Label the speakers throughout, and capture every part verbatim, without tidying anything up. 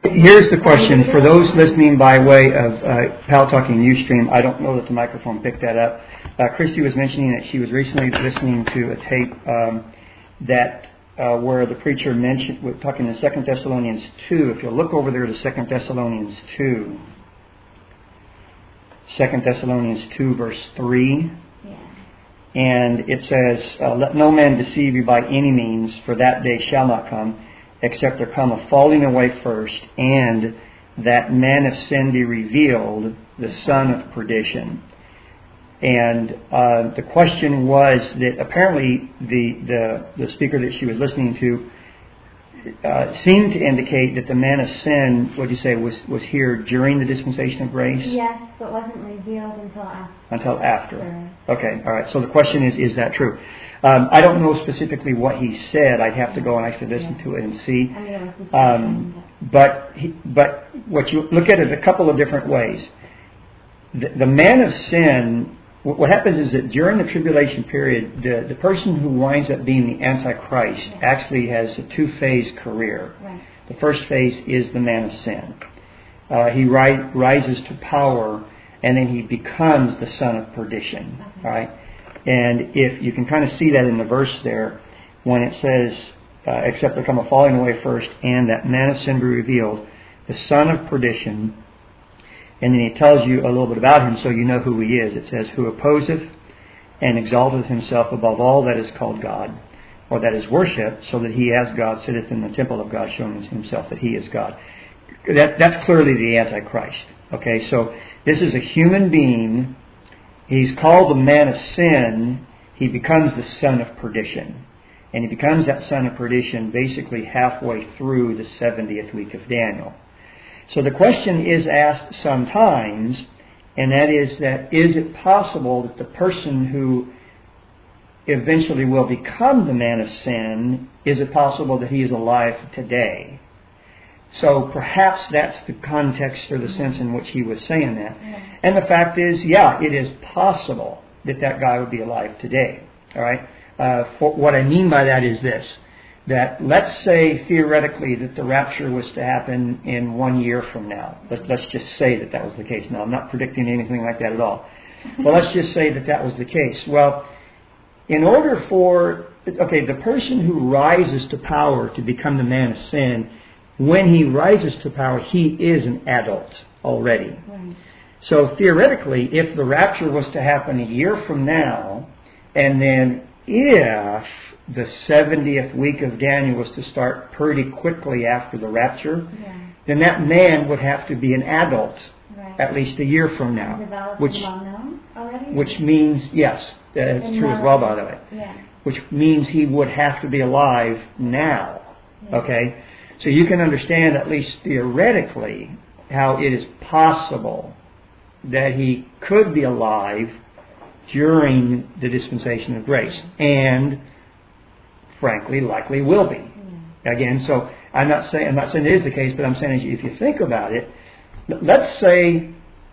Speaker 1: Here's the question for those listening by way of uh, Pal Talking Ustream. I don't know that the microphone picked that up. Uh, Christy was mentioning that she was recently listening to a tape um, that uh, where the preacher mentioned, we're talking in Second Thessalonians two. If you'll look over there to Second Thessalonians two, Second Thessalonians two, verse three.
Speaker 2: Yeah.
Speaker 1: And it says, uh, let no man deceive you by any means, for that day shall not come, except there come a falling away first, and that man of sin be revealed, the son of perdition. And uh, the question was that apparently the, the, the speaker that she was listening to uh, seemed to indicate that the man of sin, what do you say, was, was here during the dispensation of grace?
Speaker 2: Yes, but wasn't revealed until after.
Speaker 1: Until after. Okay, all right. So the question is, is that true? Um, I don't know specifically what he said. I'd have to go and actually listen to it and see. Um, but he, but what you look at it a couple of different ways. The, the man of sin, what happens is that during the tribulation period, the, the person who winds up being the Antichrist actually has a two-phase career.
Speaker 2: Right.
Speaker 1: The first phase is the man of sin. Uh, he ri- rises to power, and then he becomes the son of perdition.
Speaker 2: Okay.
Speaker 1: All right. And if you can kind of see that in the verse there, when it says, uh, except there come a falling away first, and that man of sin be revealed, the son of perdition. And then he tells you a little bit about him so you know who he is. It says, who opposeth and exalteth himself above all that is called God, or that is worshipped, so that he as God sitteth in the temple of God, showing himself that he is God. That, that's clearly the Antichrist. Okay, so this is a human being. He's called the man of sin. He becomes the son of perdition. And he becomes that son of perdition basically halfway through the seventieth week of Daniel. So the question is asked sometimes, and that is that is it possible that the person who eventually will become the man of sin, is it possible that he is alive today? So perhaps that's the context or the sense in which he was saying that.
Speaker 2: Yeah.
Speaker 1: And the fact is, yeah, it is possible that that guy would be alive today. All right. Uh, for, what I mean by that is this. That let's say theoretically that the rapture was to happen in one year from now. Let's, let's just say that that was the case. Now, I'm not predicting anything like that at all. But let's just say that that was the case. Well, in order for, okay, the person who rises to power to become the man of sin, when he rises to power, he is an adult already.
Speaker 2: Right.
Speaker 1: So theoretically, if the rapture was to happen a year from now, and then if the seventieth week of Daniel was to start pretty quickly after the rapture,
Speaker 2: Yeah.
Speaker 1: then that man would have to be an adult
Speaker 2: Right.
Speaker 1: at least a year from now.
Speaker 2: Developed
Speaker 1: Which,
Speaker 2: and well known already?
Speaker 1: which means, yes, that's
Speaker 2: And
Speaker 1: true as well, by the way.
Speaker 2: Yeah.
Speaker 1: Which means he would have to be alive now.
Speaker 2: Yeah.
Speaker 1: Okay? So you can understand, at least theoretically, how it is possible that he could be alive during the dispensation of grace. And frankly, likely will be.
Speaker 2: Yeah.
Speaker 1: Again, so I'm not saying I'm not saying it is the case, but I'm saying if you think about it, let's say,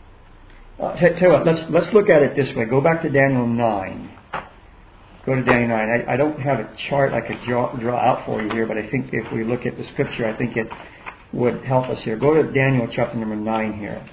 Speaker 1: uh, t- tell you what, let's let's look at it this way. Go back to Daniel nine. Go to Daniel nine. I, I don't have a chart I could draw, draw out for you here, but I think if we look at the scripture, I think it would help us here. Go to Daniel chapter number nine here.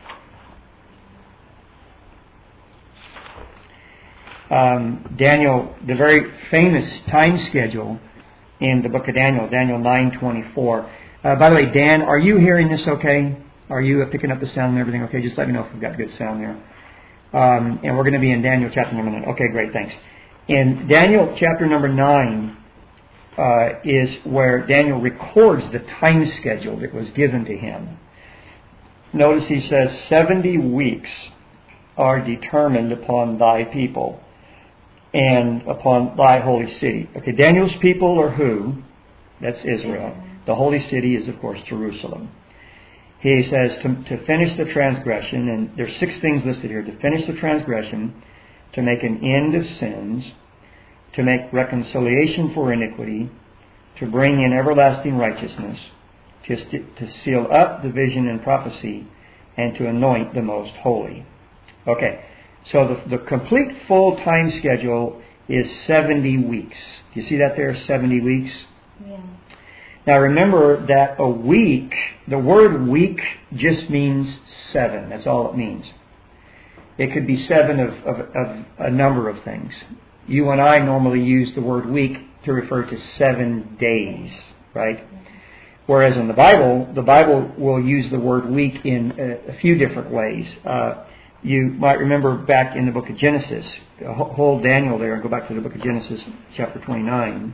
Speaker 1: Um, Daniel, the very famous time schedule in the book of Daniel, Daniel nine twenty-four. Uh, by the way, Dan, are you hearing this okay? Are you picking up the sound and everything okay? Just let me know if we've got good sound there. Um, and we're going to be in Daniel chapter number nine. Okay, great, thanks. In Daniel chapter number nine uh, is where Daniel records the time schedule that was given to him. Notice he says, seventy weeks are determined upon thy people and upon thy holy city. Okay, Daniel's people are who? That's Israel. The holy city is, of course, Jerusalem. He says to, to finish the transgression, and there's six things listed here. To finish the transgression, to make an end of sins, to make reconciliation for iniquity, to bring in everlasting righteousness, to, st- to seal up the vision and prophecy, and to anoint the most holy. Okay. So the, the complete full time schedule is seventy weeks. Do you see that there? seventy weeks.
Speaker 2: Yeah.
Speaker 1: Now remember that a week, the word week just means seven. That's all it means. It could be seven of, of, of a number of things. You and I normally use the word week to refer to seven days, right? Whereas in the Bible, the Bible will use the word week in a, a few different ways. Uh, you might remember back in the book of Genesis, hold Daniel there and go back to the book of Genesis, chapter twenty-nine.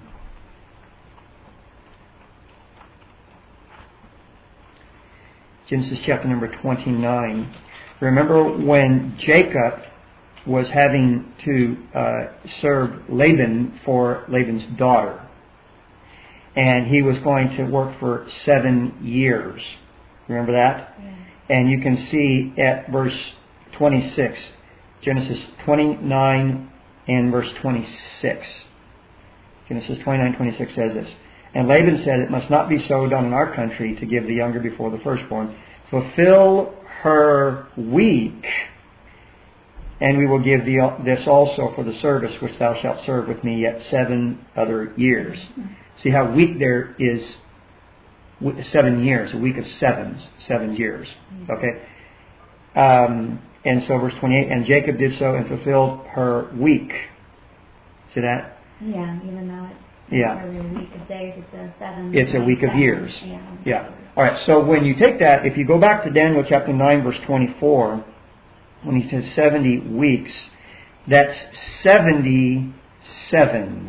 Speaker 1: Genesis chapter number twenty-nine. Remember when Jacob was having to uh, serve Laban for Laban's daughter. And he was going to work for seven years. Remember that? Yeah. And you can see at verse twenty-six, Genesis twenty-nine and verse twenty-six. Genesis twenty-nine, twenty-six says this. And Laban said, it must not be so done in our country to give the younger before the firstborn. Fulfill her week, and we will give thee this also for the service which thou shalt serve with me yet seven other years. See how week there is seven years, a week of sevens, seven years. Okay? Um, and so verse twenty-eight, and Jacob did so and fulfilled her week. See that?
Speaker 2: Yeah, even though it's
Speaker 1: yeah.
Speaker 2: a week of days, it's a seven.
Speaker 1: It's a week of years.
Speaker 2: Yeah.
Speaker 1: yeah. All right, so when you take that, if you go back to Daniel chapter nine, verse twenty-four, when he says seventy weeks, that's seventy sevens.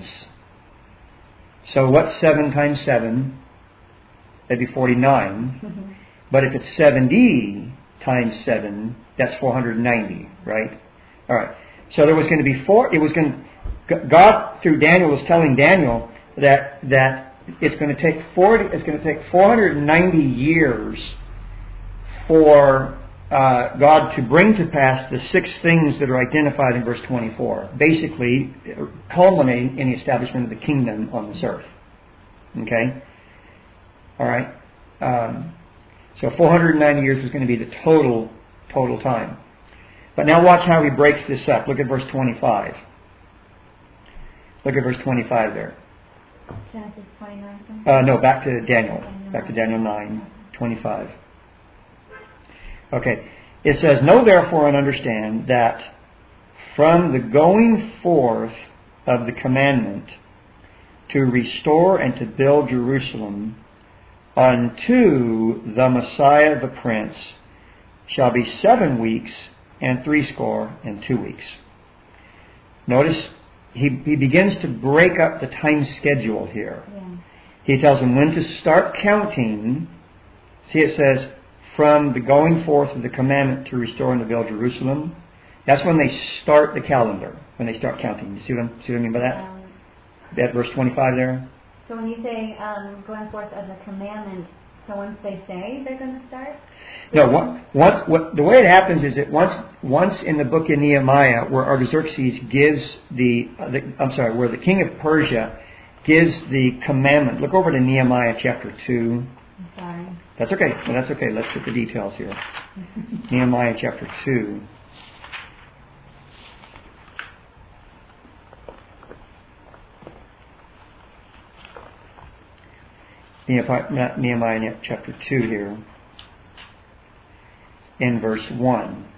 Speaker 1: So what's seven times seven? That'd be forty-nine. Mm-hmm. But if it's seventy times seven, that's four hundred ninety, right? All right. So there was going to be four. It was going to, God through Daniel was telling Daniel that that it's going to take forty. It's going to take four hundred ninety years for uh, God to bring to pass the six things that are identified in verse twenty-four. Basically, culminating in the establishment of the kingdom on this earth. Okay. All right. Um, so four hundred ninety years is going to be the total total time. But now watch how he breaks this up. Look at verse twenty-five. Look at verse twenty-five there.
Speaker 2: Genesis twenty-nine.
Speaker 1: Uh, no, back to Daniel. Back to Daniel nine, twenty-five. Okay. It says, know therefore and understand that from the going forth of the commandment to restore and to build Jerusalem unto the Messiah the Prince shall be seven weeks and threescore and two weeks. Notice he, he begins to break up the time schedule here. Yeah. He tells them when to start counting. See, it says, from the going forth of the commandment to restore and to build Jerusalem. That's when they start the calendar, when they start counting. You see what, I'm, see what I mean by that? Um, that verse twenty-five there?
Speaker 2: So when you say um, going forth of the commandment, so once they say they're going to start?
Speaker 1: No, what, what, what, the way it happens is that once once in the book of Nehemiah, where Artaxerxes gives the, uh, the, I'm sorry, where the king of Persia gives the commandment. Look over to Nehemiah chapter two.
Speaker 2: I'm sorry.
Speaker 1: That's okay. No, that's okay. Let's get the details here. Nehemiah chapter two. Nehemiah, Nehemiah chapter two here. In verse one.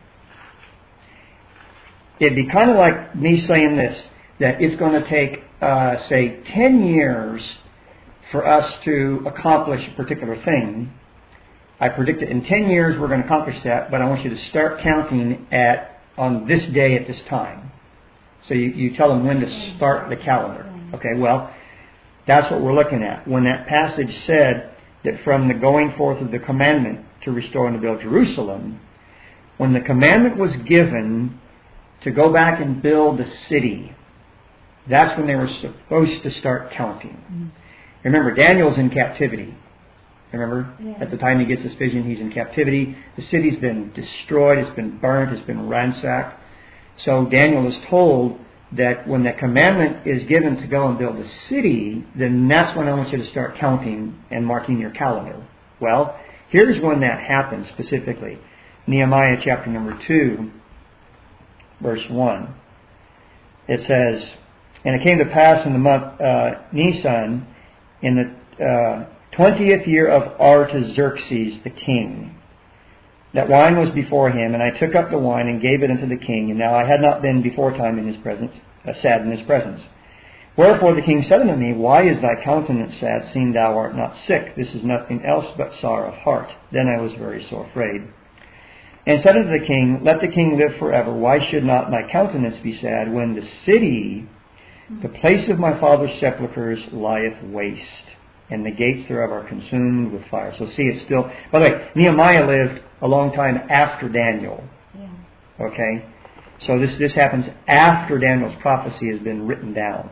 Speaker 1: It'd be kind of like me saying this, that it's going to take, uh, say, ten years for us to accomplish a particular thing. I predict that in ten years we're going to accomplish that, but I want you to start counting at on this day at this time. So you, you tell them when to start the calendar. Okay, well, that's what we're looking at. When that passage said that from the going forth of the commandment to restore and to build Jerusalem, when the commandment was given to go back and build the city, that's when they were supposed to start counting. Mm-hmm. Remember, Daniel's in captivity. Remember? Yeah. At the time he gets this vision, he's in captivity. The city's been destroyed, it's been burnt, it's been ransacked. So Daniel is told that when that commandment is given to go and build the city, then that's when I want you to start counting and marking your calendar. Well, here's when that happens specifically. Nehemiah chapter number two, verse one. It says, and it came to pass in the month uh, Nisan, in the uh, twentieth year of Artaxerxes the king. That wine was before him, and I took up the wine and gave it unto the king. And now I had not been before time in his presence, uh, sad in his presence. Wherefore the king said unto me, Why is thy countenance sad, seeing thou art not sick? This is nothing else but sorrow of heart. Then I was very sore afraid. And said unto the king, Let the king live forever. Why should not my countenance be sad, when the city, the place of my father's sepulchres, lieth waste, and the gates thereof are consumed with fire? So see, it's still... By the way, Nehemiah lived a long time after Daniel.
Speaker 2: Yeah.
Speaker 1: Okay? So this, this happens after Daniel's prophecy has been written down.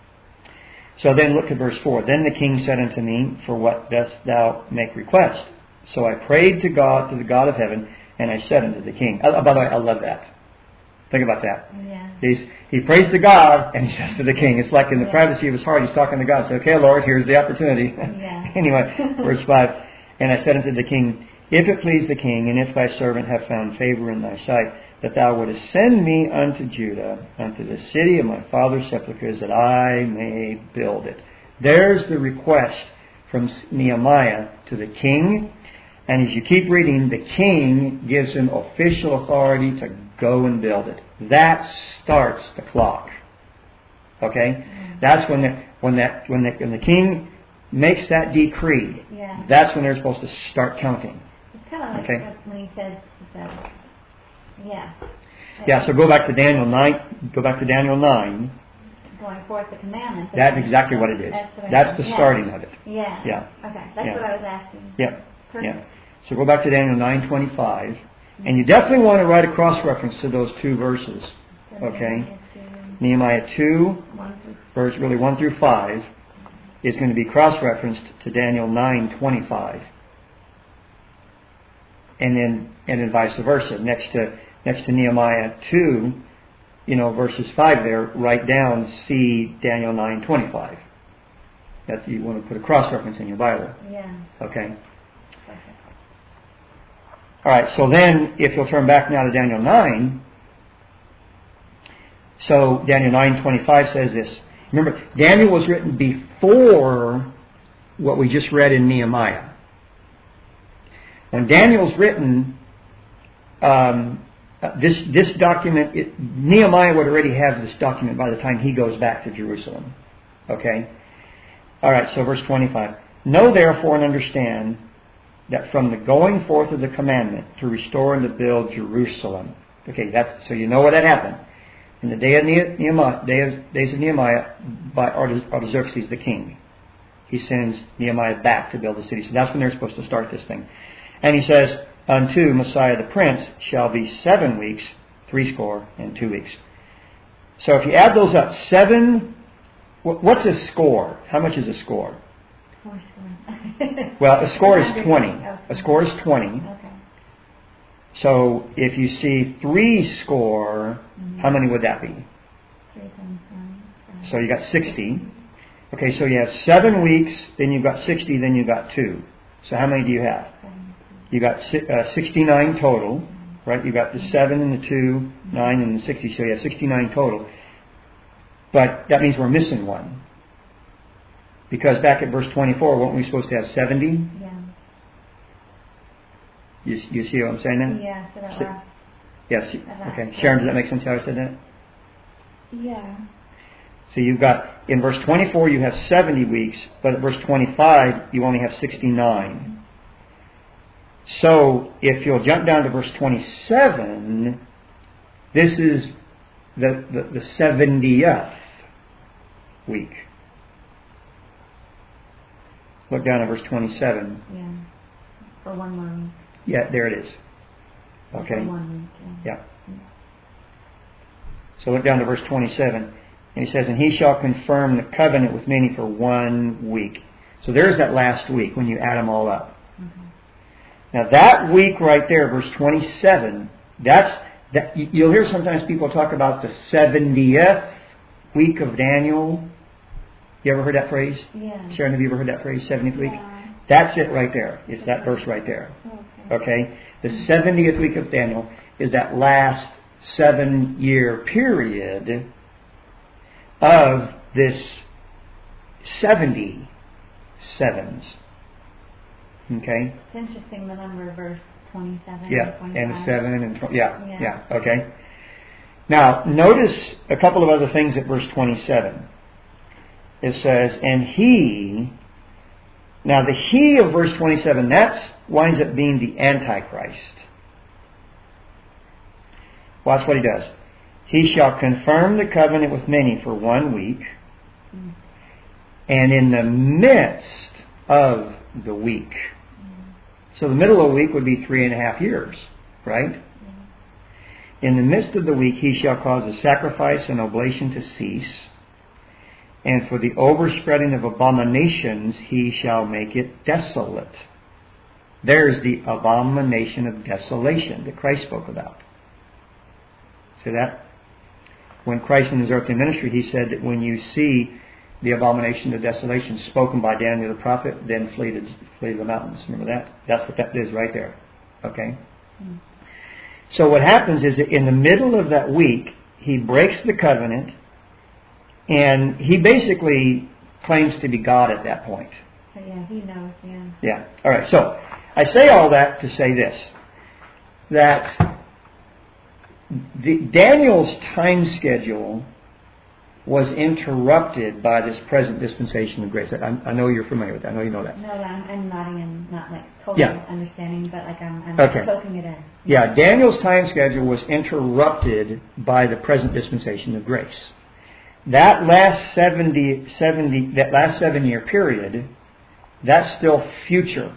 Speaker 1: So then look at verse four. Then the king said unto me, For what dost thou make request? So I prayed to God, to the God of heaven, and I said unto the king... Oh, by the way, I love that. Think about that.
Speaker 2: Yeah.
Speaker 1: He's, he prays to God, and he says to the king. It's like in the
Speaker 2: Yeah.
Speaker 1: privacy of his heart, he's talking to God. Say, okay, Lord, here's the opportunity.
Speaker 2: Yeah.
Speaker 1: Anyway, verse five. And I said unto the king, If it please the king, and if thy servant have found favor in thy sight, that thou wouldest send me unto Judah, unto the city of my father's sepulchres, that I may build it. There's the request from Nehemiah to the king. And as you keep reading, the king gives him official authority to go and build it. That starts the clock. Okay? That's when the, when that when the, when the king makes that decree.
Speaker 2: Yeah.
Speaker 1: That's when they're supposed to start counting.
Speaker 2: It's kind of like
Speaker 1: Okay.
Speaker 2: when he says, that, yeah.
Speaker 1: Yeah, so go back to Daniel nine. Go back to Daniel nine.
Speaker 2: Going forth the commandments.
Speaker 1: That's exactly what it is.
Speaker 2: That's, what
Speaker 1: That's the
Speaker 2: yeah.
Speaker 1: starting of it.
Speaker 2: Yeah.
Speaker 1: Yeah.
Speaker 2: Okay. That's
Speaker 1: Yeah.
Speaker 2: what I was asking.
Speaker 1: Yeah.
Speaker 2: Perfect.
Speaker 1: Yeah. So go back to Daniel nine twenty-five, and you definitely want to write a cross reference to those two verses. Okay. Nehemiah two, verse really one through five, is going to be cross referenced to Daniel nine twenty-five, and then and then vice versa. Next to next to Nehemiah two, you know, verses five there, write down see Daniel nine twenty-five. That you want to put a cross reference in your Bible.
Speaker 2: Yeah.
Speaker 1: Okay. All right, so then if you'll turn back now to Daniel nine, so Daniel nine twenty-five says this. Remember, Daniel was written before what we just read in Nehemiah. When Daniel's written, um, this this document, it, Nehemiah would already have this document by the time he goes back to Jerusalem. Okay? All right, so verse twenty-five. Know therefore and understand that from the going forth of the commandment to restore and to build Jerusalem. Okay, that's so you know what had happened. In the day of Nehemiah, day of, days of Nehemiah, by Artaxerxes the king, he sends Nehemiah back to build the city. So that's when they're supposed to start this thing. And he says, unto Messiah the Prince shall be seven weeks, three score, and two weeks. So if you add those up, seven, what's a score? How much is a score?
Speaker 2: Four score.
Speaker 1: Well, a score is twenty. A score is twenty.
Speaker 2: Okay.
Speaker 1: So if you see three score,
Speaker 2: Mm-hmm.
Speaker 1: how many would that be?
Speaker 2: Three times one.
Speaker 1: So you got sixty. Okay, so you have seven weeks, then you've got sixty, then you've got two. So how many do you have? You got uh, sixty-nine total, right? You got the seven and the two, nine and the sixty, so you have sixty-nine total. But that means we're missing one. Because back at verse twenty-four, weren't we supposed to have seventy?
Speaker 2: Yeah.
Speaker 1: You, you see what I'm saying then?
Speaker 2: Yeah, so that
Speaker 1: So-
Speaker 2: last.
Speaker 1: Yes. Okay. Sharon, does that make sense how I said that?
Speaker 2: Yeah.
Speaker 1: So you've got, in verse twenty-four, you have seventy weeks, but at verse twenty-five, you only have sixty-nine. So if you'll jump down to verse twenty-seven, this is the, the, the seventieth week. Look down at verse twenty-seven.
Speaker 2: Yeah. For one more week.
Speaker 1: Yeah, there it is. Okay.
Speaker 2: For one week. Yeah.
Speaker 1: Yeah. So look down to verse twenty-seven. And he says, and he shall confirm the covenant with many for one week. So there's that last week when you add them all up.
Speaker 2: Mm-hmm.
Speaker 1: Now that week right there, verse twenty-seven, that's that. You'll hear sometimes people talk about the seventieth week of Daniel. You ever heard that phrase?
Speaker 2: Yeah.
Speaker 1: Sharon, have you ever heard that phrase, seventieth week?
Speaker 2: Yeah.
Speaker 1: That's it right there. It's that verse right there.
Speaker 2: Okay.
Speaker 1: Okay? The seventieth week of Daniel is that last seven-year period of this seventy sevens. Okay?
Speaker 2: It's interesting the number, verse twenty-seven
Speaker 1: Yeah,
Speaker 2: and
Speaker 1: and
Speaker 2: twenty-five.
Speaker 1: seven and twenty. Yeah,
Speaker 2: Yeah.
Speaker 1: yeah, okay. Now, notice a couple of other things at verse twenty-seven. It says, and he, now the he of verse twenty-seven, that winds up being the Antichrist. Watch what he does. He shall confirm the covenant with many for one week, mm. and in the midst of the week. Mm. So the middle of the week would be three and a half years, right? Mm. In the midst of the week he shall cause a sacrifice and oblation to cease, and for the overspreading of abominations he shall make it desolate. There's the abomination of desolation that Christ spoke about. See that? When Christ in his earthly ministry, he said that when you see the abomination of desolation spoken by Daniel the prophet, then flee to, flee to the mountains. Remember that? That's what that is right there. Okay? Mm-hmm. So what happens is that in the middle of that week, he breaks the covenant, and he basically claims to be God at that point.
Speaker 2: Yeah, he knows, yeah.
Speaker 1: Yeah. All right. So I say all that to say this, that the, Daniel's time schedule was interrupted by this present dispensation of grace. I, I know you're familiar with that. I know you know that.
Speaker 2: No, I'm, I'm nodding and not like totally
Speaker 1: yeah.
Speaker 2: understanding, but like I'm, I'm
Speaker 1: okay.
Speaker 2: soaking it in.
Speaker 1: Yeah, Daniel's time schedule was interrupted by the present dispensation of grace. That last seventy, seventy, that last seven-year period, that's still future.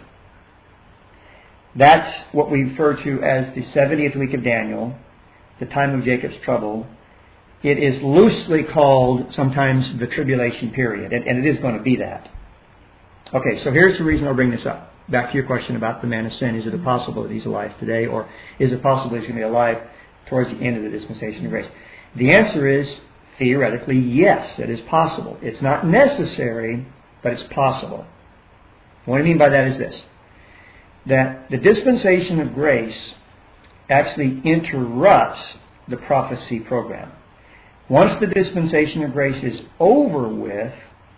Speaker 1: That's what we refer to as the seventieth week of Daniel, the time of Jacob's trouble. It is loosely called sometimes the tribulation period, and, and it is going to be that. Okay, so here's the reason I'll bring this up. Back to your question about the man of sin. Is it possible that he's alive today, or is it possible he's going to be alive towards the end of the dispensation of grace? The answer is, theoretically, yes, it is possible. It's not necessary, but it's possible. What I mean by that is this, that the dispensation of grace actually interrupts the prophecy program. Once the dispensation of grace is over with,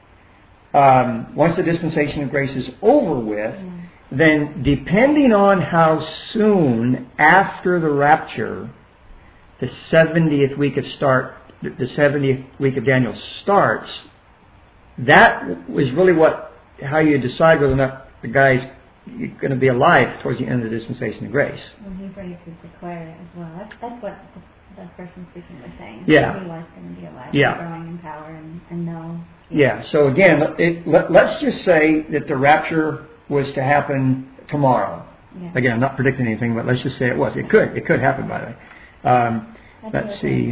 Speaker 1: um, once the dispensation of grace is over with, mm. then depending on how soon after the rapture the seventieth week of start, the seventieth week of Daniel starts, that was really what how you decide whether or not the guy's going to be alive towards the end of the dispensation of grace.
Speaker 2: When he's ready to declare it as well. That's, that's what the, the person speaking was saying.
Speaker 1: Yeah.
Speaker 2: He was going to be alive,
Speaker 1: yeah.
Speaker 2: growing in power and, and know.
Speaker 1: Yeah, so again, it, let, let's just say that the rapture was to happen tomorrow. Yeah. Again, I'm not predicting anything, but let's just say it was. It could. It could happen, by the way. Um, let's see.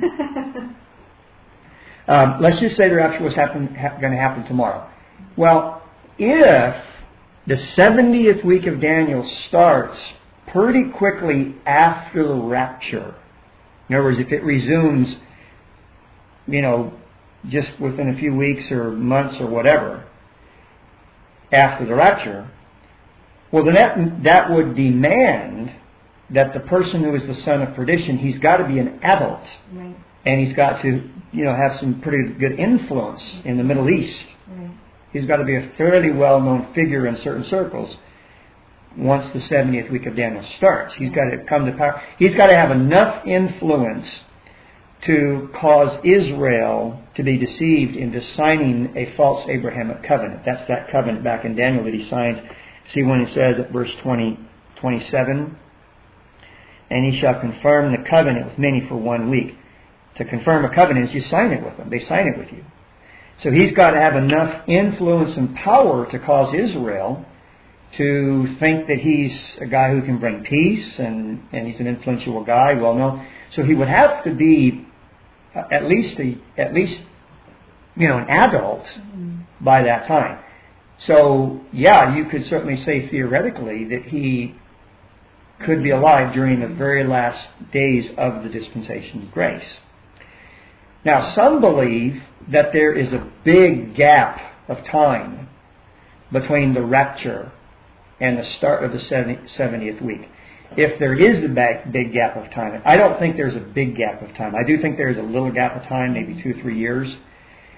Speaker 1: Uh, um, let's just say the rapture was happen, ha- going to happen tomorrow. Well, if the seventieth week of Daniel starts pretty quickly after the rapture, in other words, if it resumes, you know, just within a few weeks or months or whatever, after the rapture, well, then that, that would demand that the person who is the son of perdition, he's got to be an adult.
Speaker 2: Right.
Speaker 1: And he's got to, you know, have some pretty good influence in the Middle East.
Speaker 2: Right.
Speaker 1: He's got to be a fairly well-known figure in certain circles once the seventieth week of Daniel starts. He's got to come to power. He's got to have enough influence to cause Israel to be deceived into signing a false Abrahamic covenant. That's that covenant back in Daniel that he signs. See when it says at verse twenty, twenty-seven, and he shall confirm the covenant with many for one week. To confirm a covenant is you sign it with them. They sign it with you. So he's got to have enough influence and power to cause Israel to think that he's a guy who can bring peace and, and he's an influential guy, well known. So he would have to be at least a, at least you know an adult mm-hmm. by that time. So yeah, you could certainly say theoretically that he could be alive during the very last days of the dispensation of grace. Now, some believe that there is a big gap of time between the rapture and the start of the seventieth week. If there is a big gap of time, I don't think there's a big gap of time. I do think there's a little gap of time, maybe two or three years.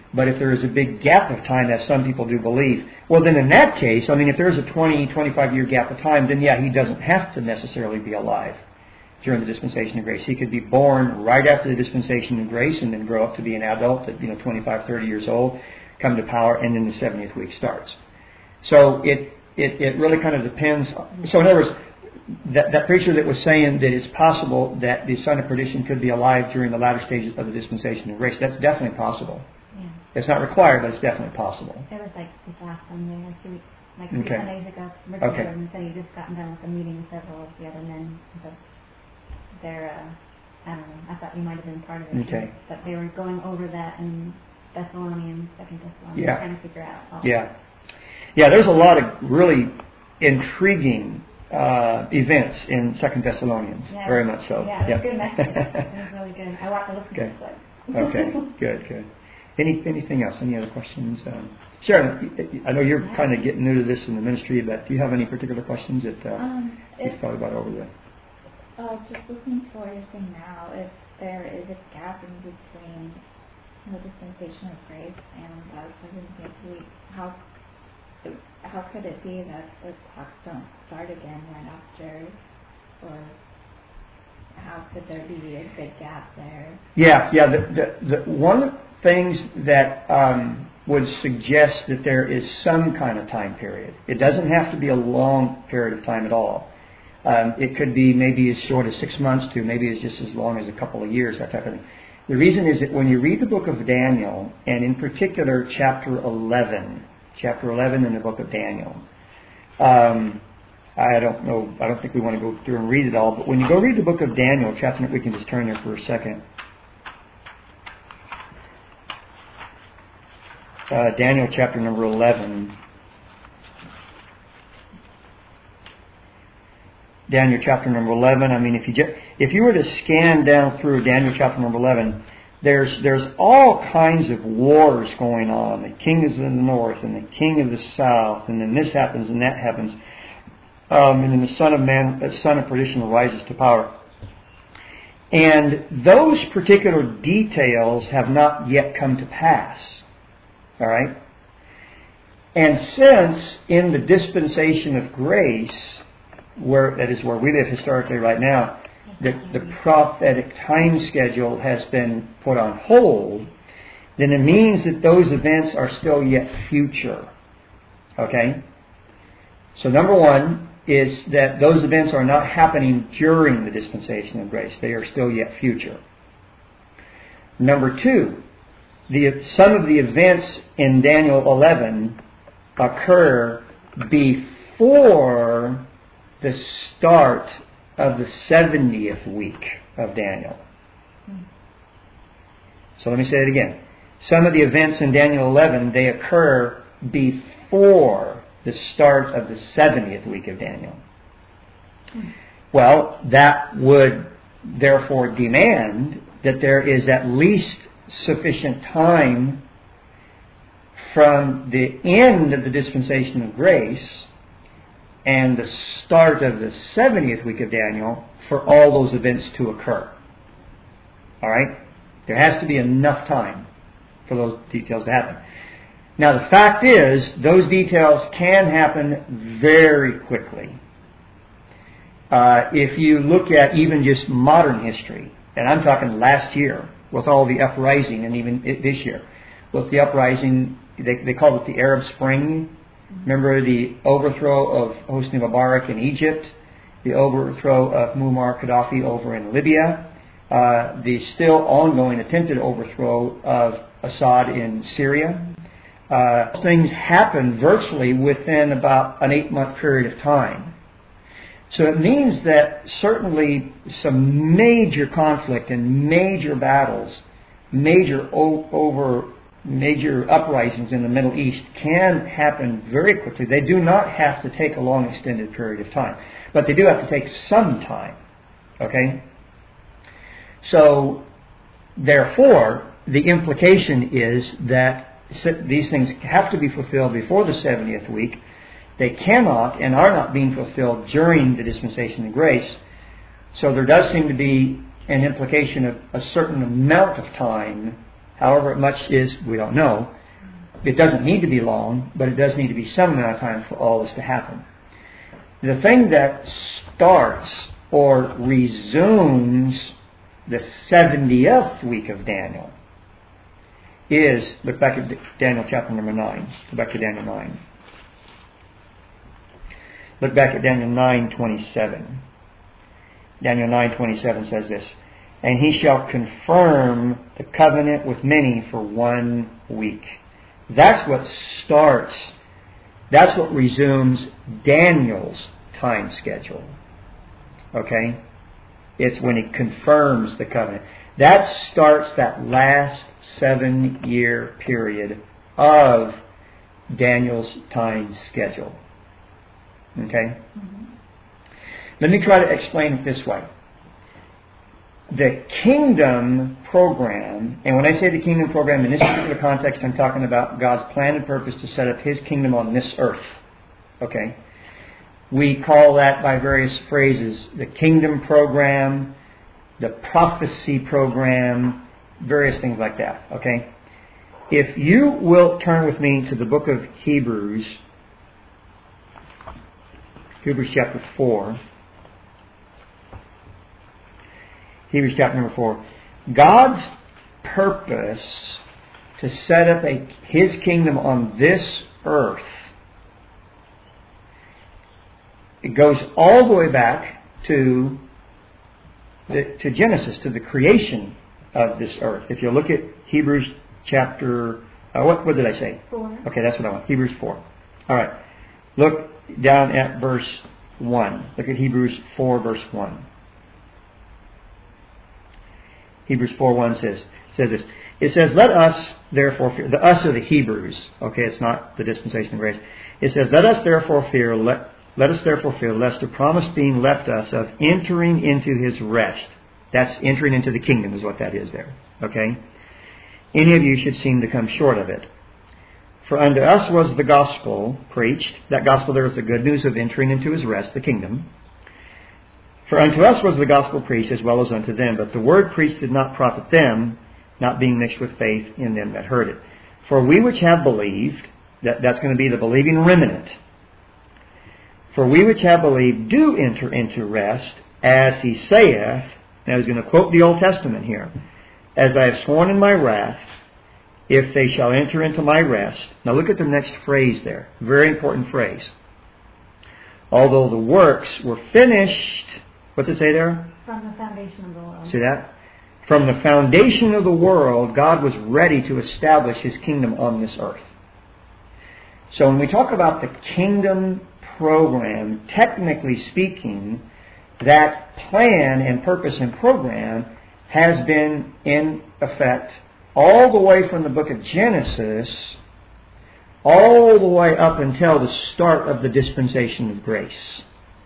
Speaker 1: But if there is a big gap of time, as some people do believe, well, then in that case, I mean, if there's a twenty, twenty-five year gap of time, then yeah, he doesn't have to necessarily be alive during the dispensation of grace. He could be born right after the dispensation of grace and then grow up to be an adult at, you know, twenty-five, thirty years old, come to power, and then the seventieth week starts. So it, it, it really kind of depends. So in other words, that, that preacher that was saying that it's possible that the son of perdition could be alive during the latter stages of the dispensation of grace, that's definitely possible.
Speaker 2: Yeah.
Speaker 1: It's not required, but it's definitely possible.
Speaker 2: It was like this last Sunday, or two weeks, like
Speaker 1: Okay.
Speaker 2: two Sundays ago. Rick
Speaker 1: Okay.
Speaker 2: Jordan said he just gotten done with a meeting with several of the other men. But they're, uh, I don't know, I thought you might have been part of it.
Speaker 1: Okay.
Speaker 2: But they were going over that in Thessalonians, Second Thessalonians,
Speaker 1: Yeah.
Speaker 2: trying to figure out. All
Speaker 1: Yeah. Yeah, there's a lot of really intriguing uh, events in Second Thessalonians.
Speaker 2: Yeah.
Speaker 1: Very much so.
Speaker 2: Yeah, it was
Speaker 1: Yeah.
Speaker 2: a good message. It was really good. I watched, I listened
Speaker 1: Okay.
Speaker 2: to it.
Speaker 1: Okay, good, good. Any anything else? Any other questions? Um, Sharon, I know you're kind of getting new to this in the ministry, but do you have any particular questions that uh,
Speaker 3: Um,
Speaker 1: you've
Speaker 3: if,
Speaker 1: thought about over there?
Speaker 3: uh, just listening to what you're saying now, if there is a gap in between the dispensation of grace and the seventieth week, how how could it be that the clocks don't start again right after, or how could there be a big gap there?
Speaker 1: Yeah, yeah. The, the, the, one of the things that um, would suggest that there is some kind of time period. It doesn't have to be a long period of time at all. Um, it could be maybe as short as six months to maybe as just as long as a couple of years, that type of thing. The reason is that when you read the book of Daniel, and in particular chapter eleven, chapter eleven in the book of Daniel, um, I don't know, I don't think we want to go through and read it all, but when you go read the book of Daniel, chapter, we can just turn there for a second. Uh, Daniel chapter number eleven. Daniel chapter number eleven. I mean, if you just, if you were to scan down through Daniel chapter number eleven, there's there's all kinds of wars going on. The king is in the north, and the king of the south, and then this happens and that happens, um, and then the son of man, the son of perdition rises to power. And those particular details have not yet come to pass. All right? And since in the dispensation of grace, where that is where we live historically right now, the, the prophetic time schedule has been put on hold, then it means that those events are still yet future. Okay? So number one is that those events are not happening during the dispensation of grace. They are still yet future. Number two, The, some of the events in Daniel eleven occur before the start of the seventieth week of Daniel. So let me say it again. Some of the events in Daniel eleven, they occur before the start of the seventieth week of Daniel. Well, that would therefore demand that there is at least sufficient time from the end of the dispensation of grace and the start of the seventieth week of Daniel for all those events to occur. All right? There has to be enough time for those details to happen. Now, the fact is, those details can happen very quickly. Uh, if you look at even just modern history, and I'm talking last year, with all the uprising, and even this year, with the uprising, they, they called it the Arab Spring. Remember the overthrow of Hosni Mubarak in Egypt, the overthrow of Muammar Gaddafi over in Libya, uh, the still ongoing attempted overthrow of Assad in Syria. Uh, things happened virtually within about an eight-month period of time. So it means that certainly some major conflict and major battles, major o- over major uprisings in the Middle East can happen very quickly. They do not have to take a long extended period of time, but they do have to take some time. Okay? So therefore, the implication is that these things have to be fulfilled before the seventieth week. They cannot and are not being fulfilled during the dispensation of grace. So there does seem to be an implication of a certain amount of time However much is, we don't know. It doesn't need to be long, but it does need to be some amount of time for all this to happen. The thing that starts or resumes the seventieth week of Daniel is, look back at Daniel chapter number nine. Go back to Daniel nine. Look back at Daniel nine twenty-seven. Daniel nine twenty-seven says this, "And he shall confirm the covenant with many for one week." That's what starts, that's what resumes Daniel's time schedule. Okay? It's when he confirms the covenant. That starts that last seven-year period of Daniel's time schedule. Okay? Mm-hmm. Let me try to explain it this way. The kingdom program, and when I say the kingdom program, in this particular context, I'm talking about God's plan and purpose to set up His kingdom on this earth. Okay? We call that by various phrases, the kingdom program, the prophecy program, various things like that. Okay? If you will turn with me to the book of Hebrews, Hebrews chapter four. Hebrews chapter number four. God's purpose to set up a, His kingdom on this earth, it goes all the way back to the, to Genesis, to the creation of this earth. If you look at Hebrews chapter, uh, what, what did I say?
Speaker 2: Four.
Speaker 1: Okay, that's what I want. Hebrews four. All right. Look down at verse one. Look at Hebrews four, verse one. Hebrews four one says says this. It says, "Let us therefore fear." The us are the Hebrews. Okay, it's not the dispensation of grace. It says, "Let us therefore fear. Let let us therefore fear, lest the promise being left us of entering into His rest." That's entering into the kingdom, is what that is there. Okay, "any of you should seem to come short of it. For unto us was the gospel preached." That gospel there is the good news of entering into His rest, the kingdom. "For unto us was the gospel preached as well as unto them. But the word preached did not profit them, not being mixed with faith in them that heard it. For we which have believed," that, that's going to be the believing remnant. "For we which have believed do enter into rest, as He saith," now He's going to quote the Old Testament here, "as I have sworn in my wrath, if they shall enter into my rest." Now look at the next phrase there. Very important phrase. "Although the works were finished," what's it say there?
Speaker 2: From the foundation of the world.
Speaker 1: See that? From the foundation of the world, God was ready to establish His kingdom on this earth. So when we talk about the kingdom program, technically speaking, that plan and purpose and program has been in effect all the way from the book of Genesis, all the way up until the start of the dispensation of grace.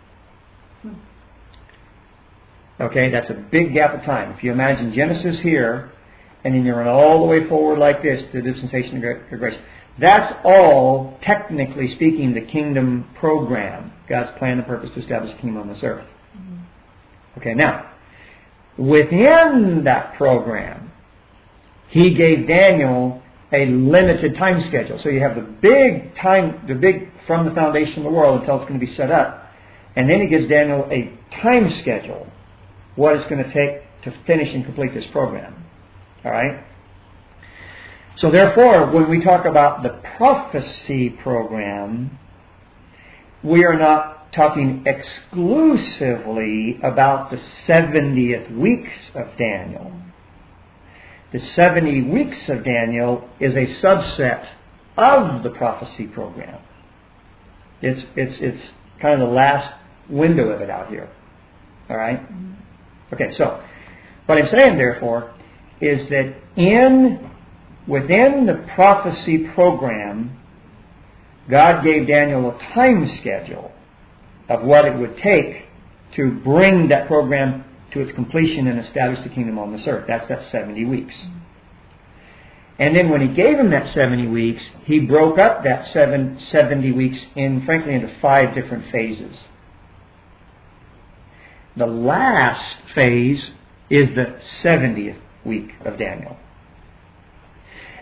Speaker 1: Okay, that's a big gap of time. If you imagine Genesis here, and then you run all the way forward like this to the dispensation of grace, that's all, technically speaking, the kingdom program. God's plan and purpose to establish a kingdom on this earth. Mm-hmm. Okay, now, within that program, He gave Daniel a limited time schedule. So you have the big time, the big from the foundation of the world until it's going to be set up. And then He gives Daniel a time schedule, what it's going to take to finish and complete this program. All right? So therefore, when we talk about the prophecy program, we are not talking exclusively about the seventieth weeks of Daniel. The seventy weeks of Daniel is a subset of the prophecy program. It's it's it's kind of the last window of it out here. All right? Okay, so what I'm saying, therefore, is that in within the prophecy program, God gave Daniel a time schedule of what it would take to bring that program to its completion and establish the kingdom on this earth. That's that seventy weeks. And then when He gave him that seventy weeks, He broke up that seven, seventy weeks in, frankly, into five different phases. The last phase is the seventieth week of Daniel.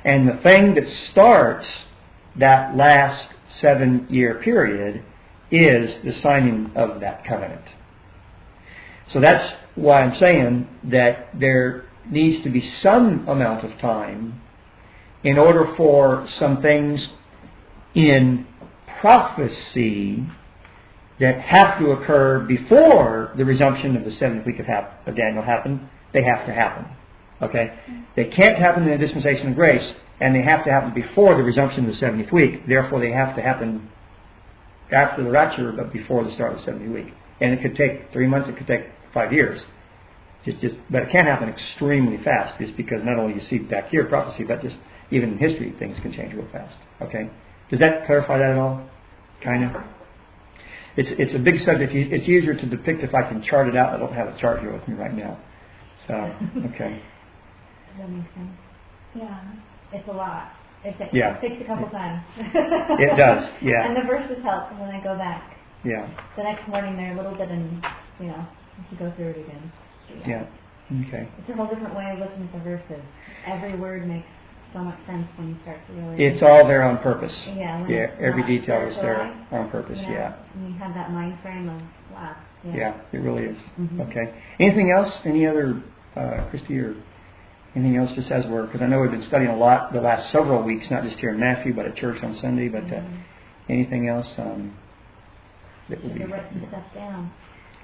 Speaker 1: And the thing that starts that last seven-year period is the signing of that covenant. So that's why I'm saying that there needs to be some amount of time in order for some things in prophecy that have to occur before the resumption of the seventh week of, hap- of Daniel happened. They have to happen. Okay? They can't happen in the dispensation of grace, and they have to happen before the resumption of the seventieth week. Therefore, they have to happen after the rapture, but before the start of the seventieth week. And it could take three months, it could take five years. Just, just, but it can happen extremely fast, just because not only you see back here prophecy, but just even in history, things can change real fast. Okay? Does that clarify that at all? Kind of? It's it's a big subject. It's easier to depict if I can chart it out. I don't have a chart here with me right now. So, okay.
Speaker 2: Does that make sense?
Speaker 3: Yeah.
Speaker 2: It's a lot. It takes,
Speaker 1: Yeah.
Speaker 2: it takes a couple times.
Speaker 1: It does, yeah.
Speaker 2: And the verses help when I go back.
Speaker 1: Yeah.
Speaker 2: The next morning they're a little bit, and you know, if you go through it again.
Speaker 1: Yeah. Okay.
Speaker 2: It's a whole different way of looking at the verses. Every word makes so much sense when you start to really.
Speaker 1: It's all there on purpose.
Speaker 2: Yeah.
Speaker 1: Yeah. Every detail is there
Speaker 2: spiritualized,
Speaker 1: on purpose.
Speaker 2: you know,
Speaker 1: Yeah.
Speaker 2: And you have that mind frame of wow. Yeah.
Speaker 1: Yeah. It really is.
Speaker 2: Mm-hmm.
Speaker 1: Okay. Anything else? Any other, uh, Christy, or anything else? Just as we're, because I know we've been studying a lot the last several weeks, not just here in Matthew, but at church on Sunday. But uh,
Speaker 2: mm-hmm.
Speaker 1: anything else um, that would
Speaker 2: Should
Speaker 1: be?
Speaker 2: have written stuff down.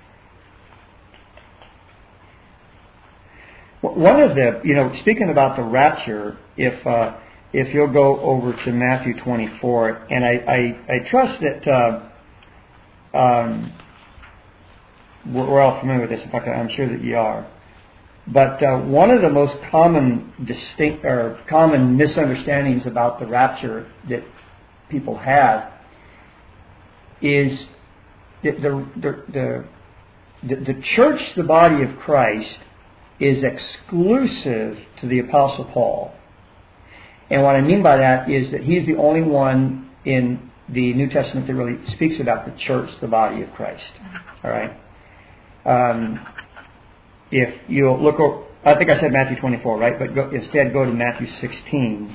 Speaker 1: One of the, you know, speaking about the rapture, if uh, if you'll go over to Matthew twenty-four, and I, I, I trust that uh, um, we're, we're all familiar with this. In fact, I'm sure that you are. But uh, one of the most common distinct or common misunderstandings about the rapture that people have is that the the the, the, the church, the body of Christ, is exclusive to the Apostle Paul. And what I mean by that is that he's the only one in the New Testament that really speaks about the church, the body of Christ. All right? Um, if you'll look over, I think I said Matthew twenty-four, right? But go, instead go to Matthew sixteen.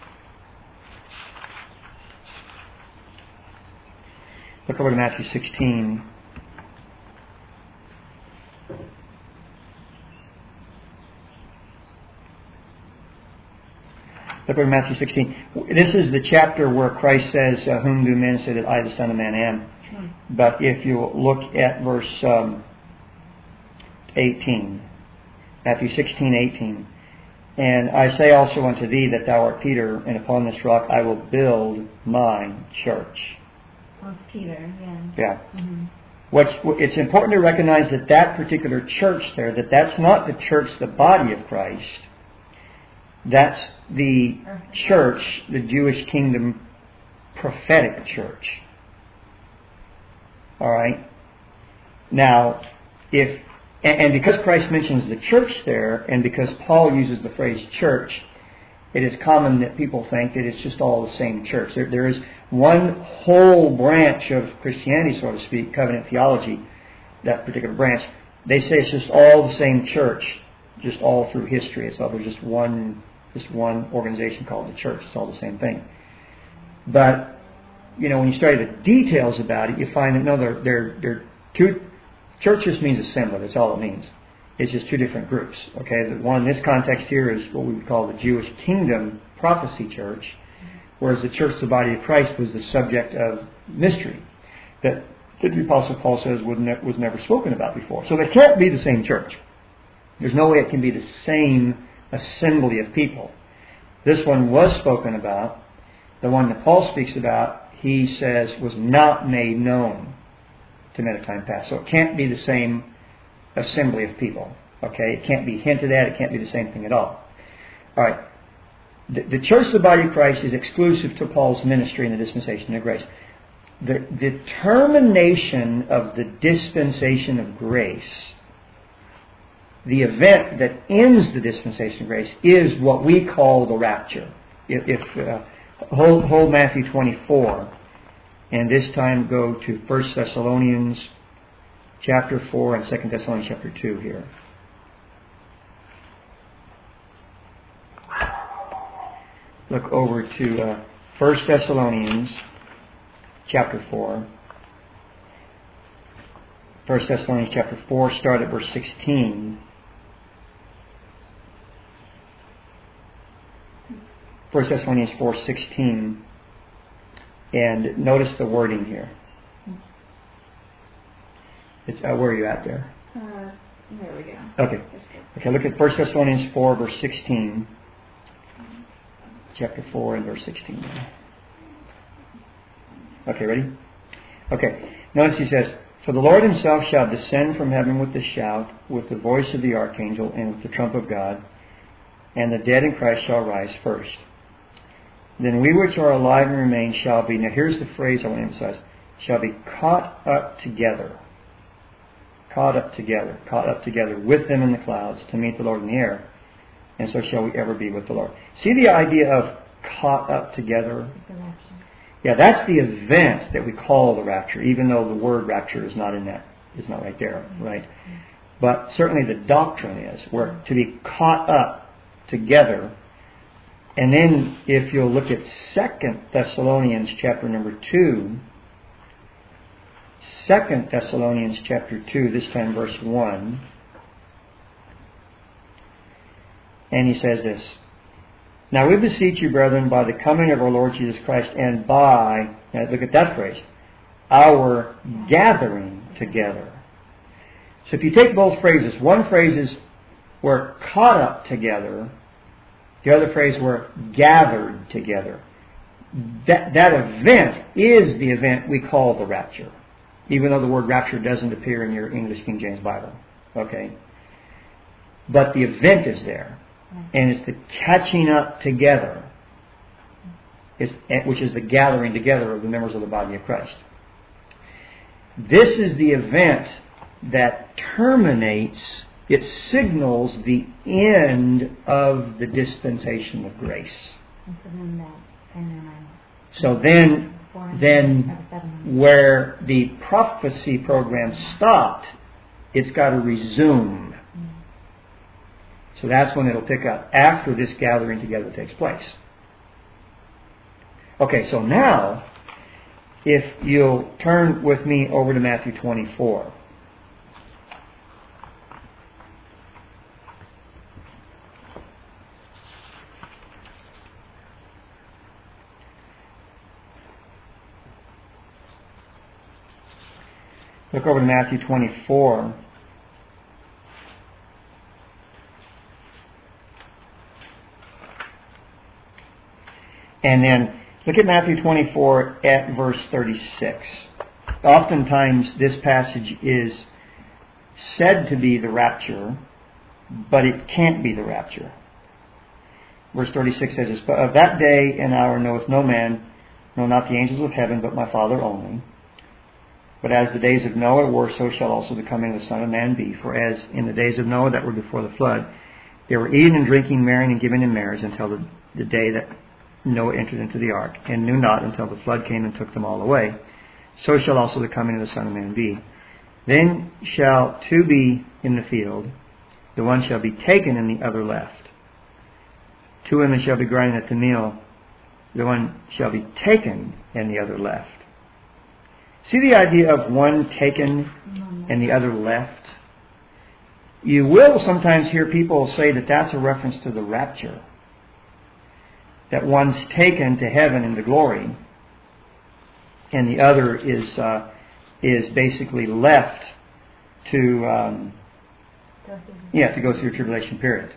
Speaker 1: Look over to Matthew sixteen. Look over Matthew sixteen. This is the chapter where Christ says, uh, whom do men say that I, the Son of Man, am? Hmm. But if you look at verse um, eighteen, Matthew sixteen, eighteen. And I say also unto thee that thou art Peter, and upon this rock I will build my church.
Speaker 2: Oh, Peter, yeah.
Speaker 1: Yeah.
Speaker 2: Mm-hmm.
Speaker 1: What's, it's important to recognize that that particular church there, that that's not the church, the body of Christ. That's the church, the Jewish kingdom prophetic church. All right? Now, if, and because Christ mentions the church there, and because Paul uses the phrase church, it is common that people think that it's just all the same church. There, there is one whole branch of Christianity, so to speak, covenant theology, that particular branch. They say it's just all the same church, just all through history. It's all, there's just one Just one organization called the church. It's all the same thing. But, you know, when you study the details about it, you find that, no, they're, they're, they're two, church just means assembly. That's all it means. It's just two different groups. Okay, the one in this context here is what we would call the Jewish kingdom prophecy church, whereas the church, the body of Christ, was the subject of mystery that the Apostle Paul says was, ne- was never spoken about before. So they can't be the same church. There's no way it can be the same assembly of people. This one was spoken about. The one that Paul speaks about, he says, was not made known to men of time past. So it can't be the same assembly of people. Okay? It can't be hinted at. It can't be the same thing at all. All right. The, the church of the body of Christ is exclusive to Paul's ministry in the dispensation of grace. The, the termination of the dispensation of grace, the event that ends the dispensation of grace, is what we call the rapture. If, if uh, hold, hold Matthew twenty-four, and this time go to First Thessalonians chapter four and Second Thessalonians chapter two here. look over to uh, First Thessalonians chapter four. First Thessalonians chapter four, start at verse sixteen. First Thessalonians four sixteen, and notice the wording here. It's uh, where are you at there?
Speaker 3: Uh, there we go.
Speaker 1: Okay. Okay. Look at First Thessalonians four, verse sixteen. Chapter four and verse sixteen. Okay, ready? Okay. Notice he says, "For the Lord himself shall descend from heaven with a shout, with the voice of the archangel, and with the trump of God, and the dead in Christ shall rise first. Then we which are alive and remain shall be," now here's the phrase I want to emphasize, "shall be caught up together." Caught up together. Caught up together with them in the clouds to meet the Lord in the air. And so shall we ever be with the Lord. See the idea of caught up together?
Speaker 2: The rapture.
Speaker 1: Yeah, that's the event that we call the rapture, even though the word rapture is not in that, is not right there, right? But certainly the doctrine is, we're to be caught up together. And then if you'll look at Second Thessalonians chapter number two, Second Thessalonians chapter two, this time verse one, and he says this, "Now we beseech you, brethren, by the coming of our Lord Jesus Christ, and by," now look at that phrase, "our gathering together." So if you take both phrases, one phrase is we're caught up together, the other phrase we're gathered together. That, that event is the event we call the rapture, even though the word rapture doesn't appear in your English King James Bible. Okay? But the event is there. And it's the catching up together, it's, which is the gathering together of the members of the body of Christ. This is the event that terminates, it signals the end of the dispensation of grace.
Speaker 2: And so then that, and then
Speaker 1: So then, then where the prophecy program stopped, it's got to resume. So that's when it'll pick up, after this gathering together takes place. Okay, so now, if you'll turn with me over to Matthew twenty-four. Look over to Matthew twenty-four. And then look at Matthew twenty-four at verse thirty-six. Oftentimes this passage is said to be the rapture, but it can't be the rapture. Verse thirty-six says this, "But of that day and hour knoweth no man, no, not the angels of heaven, but my Father only. But as the days of Noah were, so shall also the coming of the Son of Man be. For as in the days of Noah that were before the flood, they were eating and drinking, marrying and giving in marriage until the, the day that Noah entered into the ark, and knew not until the flood came and took them all away. So shall also the coming of the Son of Man be. Then shall two be in the field, the one shall be taken and the other left. Two women shall be grinding at the mill, the one shall be taken and the other left." See the idea of one taken and the other left? You will sometimes hear people say that that's a reference to the rapture. That one's taken to heaven into glory, and the other is uh, is basically left to um, yeah to go through a tribulation period.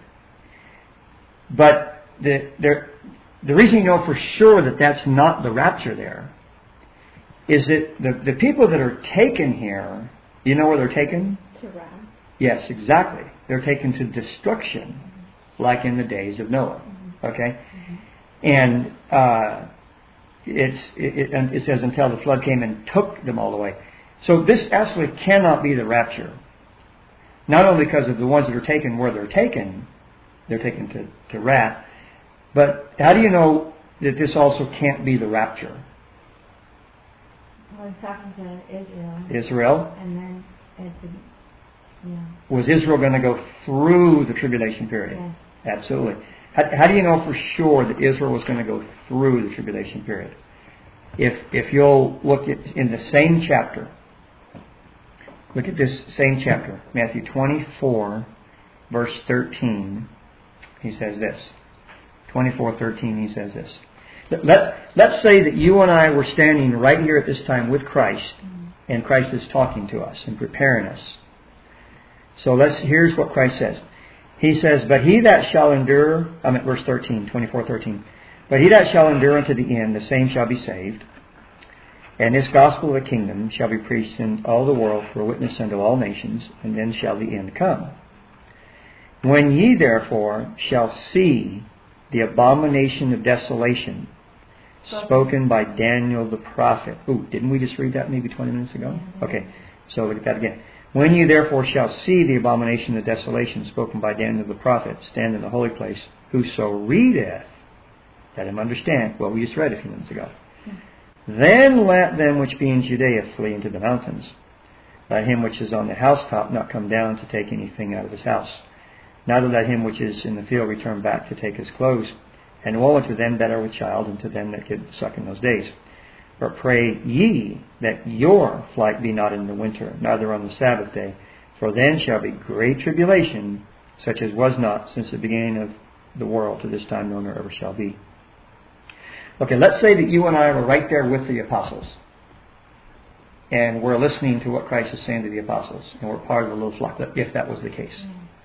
Speaker 1: But the the the reason you know for sure that that's not the rapture there is that the the people that are taken here, you know where they're taken?
Speaker 3: To wrath.
Speaker 1: Yes, exactly. They're taken to destruction, like in the days of Noah. Okay. And uh, it's, it, it, it says until the flood came and took them all away. So this absolutely cannot be the rapture. Not only because of the ones that are taken where they're taken, they're taken to, to wrath, but how do you know that this also can't be the rapture?
Speaker 2: Well, he's talking to Israel.
Speaker 1: Israel?
Speaker 2: And then it's, yeah.
Speaker 1: Was Israel going to go through the tribulation period?
Speaker 2: Yes.
Speaker 1: Absolutely. How, how do you know for sure that Israel was going to go through the tribulation period? If if you'll look at in the same chapter, look at this same chapter, Matthew twenty-four, verse thirteen. He says this. twenty-four thirteen. He says this. Let let's say that you and I were standing right here at this time with Christ, and Christ is talking to us and preparing us. So let's here's what Christ says. He says, "But he that shall endure," I'm at verse thirteen, twenty-four thirteen. "But he that shall endure unto the end, the same shall be saved. And this gospel of the kingdom shall be preached in all the world for a witness unto all nations, and then shall the end come. When ye therefore shall see the abomination of desolation, spoken by Daniel the prophet." Ooh, didn't we just read that maybe twenty minutes ago? Okay, so look at that again. "When you therefore shall see the abomination of desolation spoken by Daniel the prophet stand in the holy place, whoso readeth," let him understand what we just read a few minutes ago, "then let them which be in Judea flee into the mountains. Let him which is on the housetop not come down to take anything out of his house. Neither let him which is in the field return back to take his clothes. And woe unto them that are with child, and to them that get suck in those days. But pray ye that your flight be not in the winter, neither on the Sabbath day. For then shall be great tribulation, such as was not since the beginning of the world to this time, nor ever shall be." Okay, let's say that you and I were right there with the apostles. And we're listening to what Christ is saying to the apostles. And we're part of the little flock, if that was the case.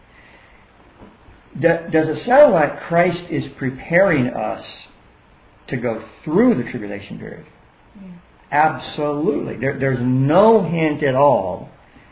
Speaker 1: Mm. Does it sound like Christ is preparing us to go through the tribulation period? Yeah. Absolutely. There, there's no hint at all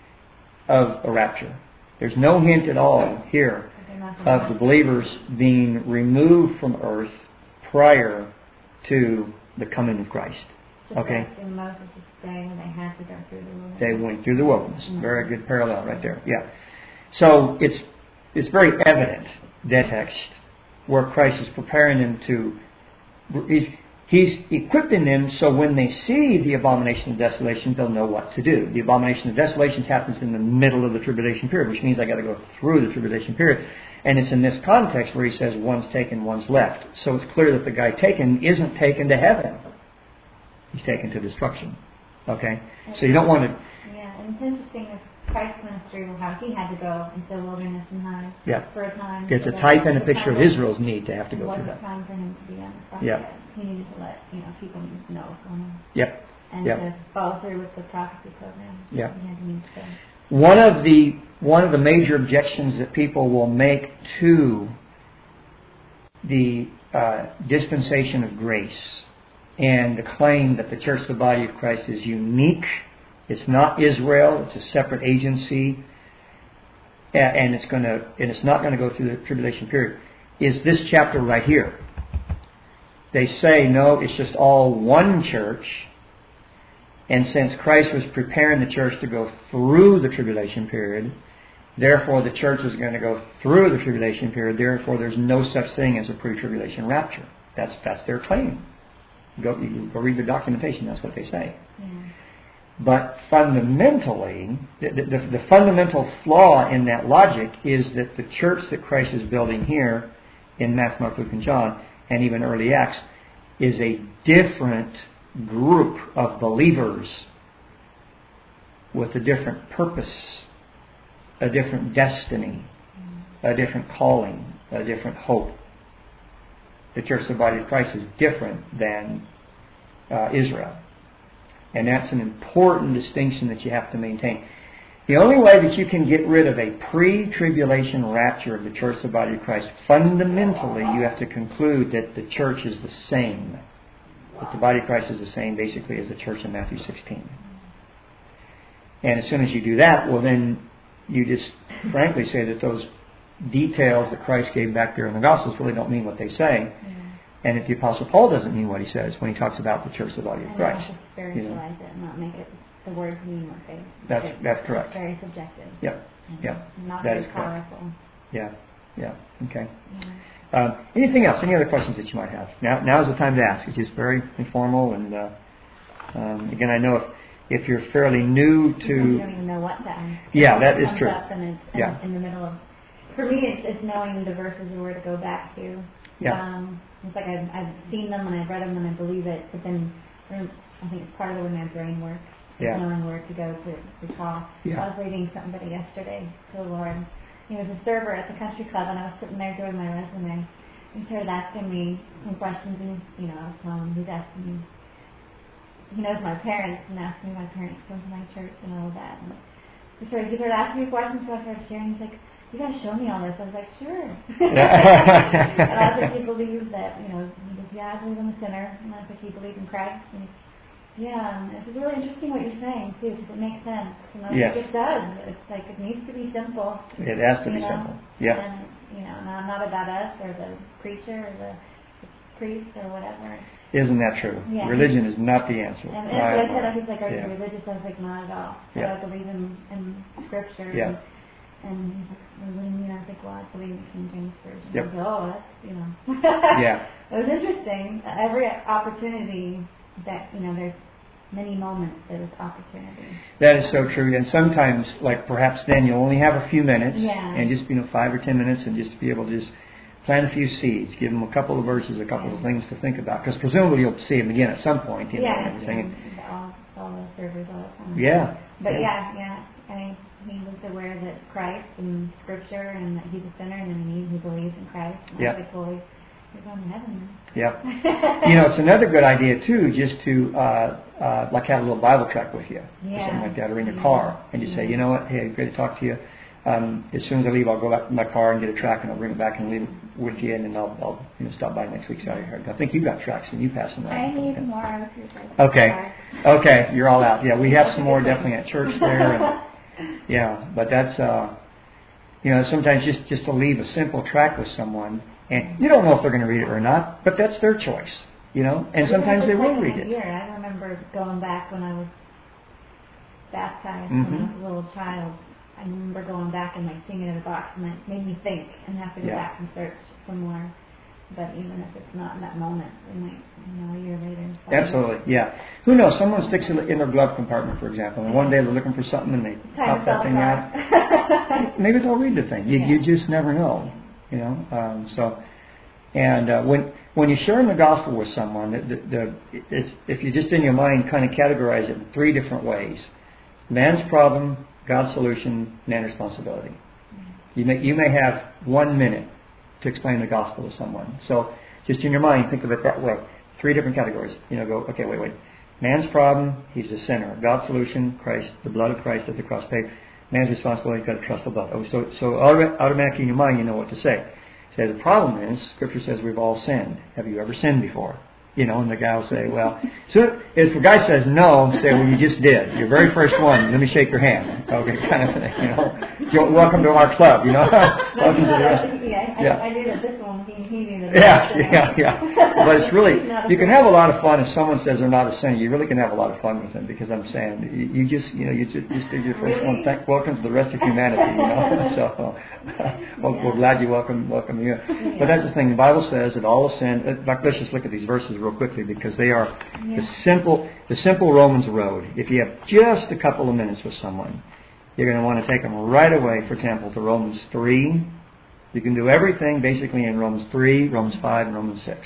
Speaker 1: of a rapture. There's no hint at all here of the believers being removed from earth prior to the coming of Christ.
Speaker 2: Just
Speaker 1: okay?
Speaker 2: Like in Moses' day when they had to go through the wilderness.
Speaker 1: They went through the wilderness.
Speaker 2: Mm-hmm.
Speaker 1: Very good parallel right there. Yeah. So it's it's very evident, that text, where Christ is preparing them to... He's, he's equipping them so when they see the abomination of desolation, they'll know what to do. The abomination of desolation happens in the middle of the tribulation period, which means I got to go through the tribulation period. And it's in this context where he says one's taken, one's left. So it's clear that the guy taken isn't taken to heaven. He's taken to destruction. Okay? So you don't want to...
Speaker 2: Yeah, and it's interesting that Christ's ministry, how he had to go into the wilderness and hide
Speaker 1: yeah.
Speaker 2: for a time.
Speaker 1: It's a type and a picture of Israel's need to have to go through that.
Speaker 2: It wasn't time for him to be on the prophet.
Speaker 1: Yeah.
Speaker 2: He needed to let you know people know what's going on.
Speaker 1: Yep.
Speaker 2: And
Speaker 1: yep.
Speaker 2: to follow through with the prophecy program.
Speaker 1: Yeah.
Speaker 2: He had to need to go.
Speaker 1: One of the one of the major objections that people will make to the uh, dispensation of grace and the claim that the church, the body of Christ, is unique. It's not Israel. It's a separate agency, and it's going to and it's not going to go through the tribulation period. Is this chapter right here? They say no. It's just all one church. And since Christ was preparing the church to go through the tribulation period, therefore the church is going to go through the tribulation period. Therefore, there's no such thing as a pre-tribulation rapture. That's that's their claim. Go, you go read the documentation. That's what they say.
Speaker 2: Yeah.
Speaker 1: But fundamentally, the, the, the fundamental flaw in that logic is that the church that Christ is building here in Matthew, Mark, Luke, and John, and even early Acts, is a different group of believers with a different purpose, a different destiny, a different calling, a different hope. The church, the body of Christ, is different than uh, Israel. And that's an important distinction that you have to maintain. The only way that you can get rid of a pre-tribulation rapture of the church, the body of Christ, fundamentally you have to conclude that the church is the same. That the body of Christ is the same basically as the church in Matthew sixteen. And as soon as you do that, well then you just frankly say that those details that Christ gave back there in the Gospels really don't mean what they say. Yeah. And if the Apostle Paul doesn't mean what he says when he talks about the church, the body of Christ.
Speaker 2: And not just spiritualize you know. it and not make it the words mean what they
Speaker 1: That's
Speaker 2: it's,
Speaker 1: that's correct.
Speaker 2: It's very subjective.
Speaker 1: Yep. Yep.
Speaker 2: Not
Speaker 1: that
Speaker 2: very
Speaker 1: is
Speaker 2: powerful.
Speaker 1: Correct. Yeah. Yeah. Okay.
Speaker 2: Yeah.
Speaker 1: Um, anything else? Any other questions that you might have? Now, now is the time to ask. It's just very informal, and uh, um, again, I know if if you're fairly new to,
Speaker 2: you don't even know what to ask.
Speaker 1: Yeah, that
Speaker 2: it
Speaker 1: is
Speaker 2: comes
Speaker 1: true.
Speaker 2: Up and it's
Speaker 1: yeah.
Speaker 2: in the middle of for me, it's, it's knowing the verses and where to go back to.
Speaker 1: Yeah.
Speaker 2: Um, it's like I've, I've seen them and I've read them and I believe it, but then I think it's part of the way my brain works.
Speaker 1: Yeah.
Speaker 2: Knowing where to go to recall.
Speaker 1: Yeah.
Speaker 2: I was reading somebody yesterday to the Lord. He was a server at the country club, and I was sitting there doing my resume. He started asking me some questions, and you know, I was telling him, he's asking me. He knows my parents, and asking my parents come to my church and all of that. And he started, he started asking me questions, so I started sharing. He's like, "You gotta show me all this." I was like, "Sure." And I was like, "He believes that, you know." He goes, "Yeah, I believe I'm a sinner." And I was like, "He believes in Christ." And yeah, and it's really interesting what you're saying too, because it makes sense. And I
Speaker 1: Yes.
Speaker 2: think it does. It's like it needs to be simple.
Speaker 1: It has to be
Speaker 2: you know?
Speaker 1: simple. Yeah.
Speaker 2: And you know, not, not about us or the preacher or the, the priest or whatever.
Speaker 1: Isn't that true?
Speaker 2: Yeah.
Speaker 1: Religion is not the answer.
Speaker 2: And, and
Speaker 1: Right.
Speaker 2: I said, he's like, "Are
Speaker 1: Yeah.
Speaker 2: you religious?" I was like, "Not at all.
Speaker 1: Yeah.
Speaker 2: I believe in, in Scripture."
Speaker 1: Yeah.
Speaker 2: And, and he's like, "Well, what do you mean?" I was like, "Well, I believe in King James Version."
Speaker 1: Yep.
Speaker 2: He goes, "Oh, that's, you know."
Speaker 1: Yeah.
Speaker 2: It was interesting. Every opportunity that, you know, there's many moments there's opportunity.
Speaker 1: That is so true. And sometimes, like perhaps then you only have a few minutes,
Speaker 2: Yeah.
Speaker 1: and just, you know, five or ten minutes, and just be able to just plant a few seeds, give them a couple of verses, a couple
Speaker 2: yeah.
Speaker 1: of things to think about, because presumably you'll see them again at some point, you know,
Speaker 2: Yeah,
Speaker 1: and everything.
Speaker 2: and all, all the servers all the time.
Speaker 1: Yeah.
Speaker 2: But
Speaker 1: yeah,
Speaker 2: yeah, yeah. I mean, he was aware that Christ and Scripture and that he's a sinner and he, he believes in Christ. And
Speaker 1: Yeah.
Speaker 2: I was like, "Well, you're going to heaven."
Speaker 1: Yeah. You know, it's another good idea too, just to uh, uh, like have a little Bible tract with you,
Speaker 2: Yeah.
Speaker 1: or something like that, or in your
Speaker 2: Yeah.
Speaker 1: car, and just say,
Speaker 2: Yeah.
Speaker 1: "You know what? Hey, great to talk to you. Um, as soon as I leave, I'll go back to my car and get a tract, and I'll bring it back and leave it with you, and then I'll, I'll you know, stop by next week." So I think you got tracts and you pass them out.
Speaker 3: I need
Speaker 1: Okay.
Speaker 3: more of your guys'
Speaker 1: Okay. Okay, you're all out. Yeah, we have some more definitely at church there. And, yeah, but that's uh, you know, sometimes just just to leave a simple tract with someone, and you don't know if they're going to read it or not, but that's their choice, you know. And sometimes they will read it.
Speaker 2: Year. I remember going back when I was baptized
Speaker 1: Mm-hmm.
Speaker 2: when I was a little child. I remember going back and like seeing it in a box, and it made me think and have to go
Speaker 1: Yeah.
Speaker 2: back and search some more. But even if it's not in that moment, it might, you know, a year later. So
Speaker 1: Absolutely, yeah. Who knows? Someone sticks it in their glove compartment, for example, and one day they're looking for something and they
Speaker 2: Time
Speaker 1: pop that thing out.
Speaker 2: out.
Speaker 1: Maybe they'll read the thing. You,
Speaker 2: Yeah.
Speaker 1: you just never know, you know. Um, so, and uh, when when you're sharing the gospel with someone, the, the, the, it's, if you just in your mind kind of categorize it in three different ways: man's problem, God's solution, man's responsibility. You may you may have one minute to explain the gospel to someone. So just in your mind, think of it that way. Three different categories. You know, go, okay, wait, wait. Man's problem, he's a sinner. God's solution, Christ, the blood of Christ at the cross paid. Man's responsibility, you've got to trust the blood. Oh, so so automatically in your mind, you know what to say. Say, the problem is, Scripture says we've all sinned. Have you ever sinned before? You know, and the guy will say, well, so if the guy says no, say, well, you just did. Your very first one, let me shake your hand. Okay, kind of thing, you know. You're welcome to our club, you know. Welcome to the rest.
Speaker 2: Yeah, I,
Speaker 1: Yeah.
Speaker 2: I did it. This one, he, he knew that.
Speaker 1: Yeah, yeah, yeah. But it's really,
Speaker 2: Not a
Speaker 1: you can
Speaker 2: fan.
Speaker 1: have a lot of fun if someone says they're not a sinner. You really can have a lot of fun with them, because I'm saying, you, you just, you know, you just, just did your first one.
Speaker 2: Really?
Speaker 1: Thank, welcome to the rest of humanity, you know. So, well, we're glad you welcome, welcome you. But that's the thing. The Bible says that all have sinned. In fact, let's just look at these verses real quickly, because they are
Speaker 2: Yeah.
Speaker 1: the simple, the simple Romans road. If you have just a couple of minutes with someone, you're going to want to take them right away, for example, to Romans three. You can do everything basically in Romans three, Romans five, and Romans six.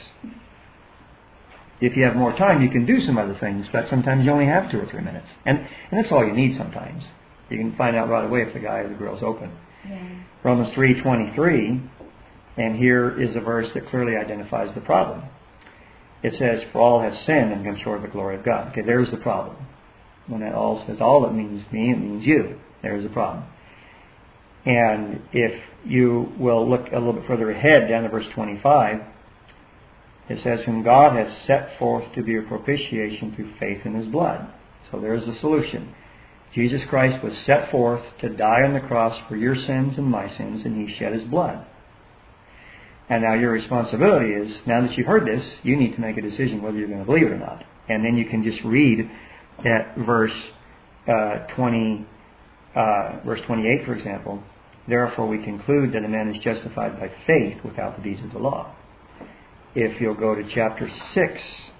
Speaker 1: If you have more time, you can do some other things, but sometimes you only have two or three minutes. And, and that's all you need sometimes. You can find out right away if the guy or the girl's open.
Speaker 2: Yeah.
Speaker 1: Romans three twenty-three, and here is a verse that clearly identifies the problem. It says, for all have sinned and come short of the glory of God. Okay, there's the problem. When that all says all, it means me, it means you. There's the problem. And if you will look a little bit further ahead, down to verse twenty-five, it says, whom God has set forth to be a propitiation through faith in His blood. So there's the solution. Jesus Christ was set forth to die on the cross for your sins and my sins, and He shed His blood. And now your responsibility is, now that you've heard this, you need to make a decision whether you're going to believe it or not. And then you can just read at verse uh, twenty, uh, verse twenty-eight, for example. Therefore we conclude that a man is justified by faith without the deeds of the law. If you'll go to chapter six,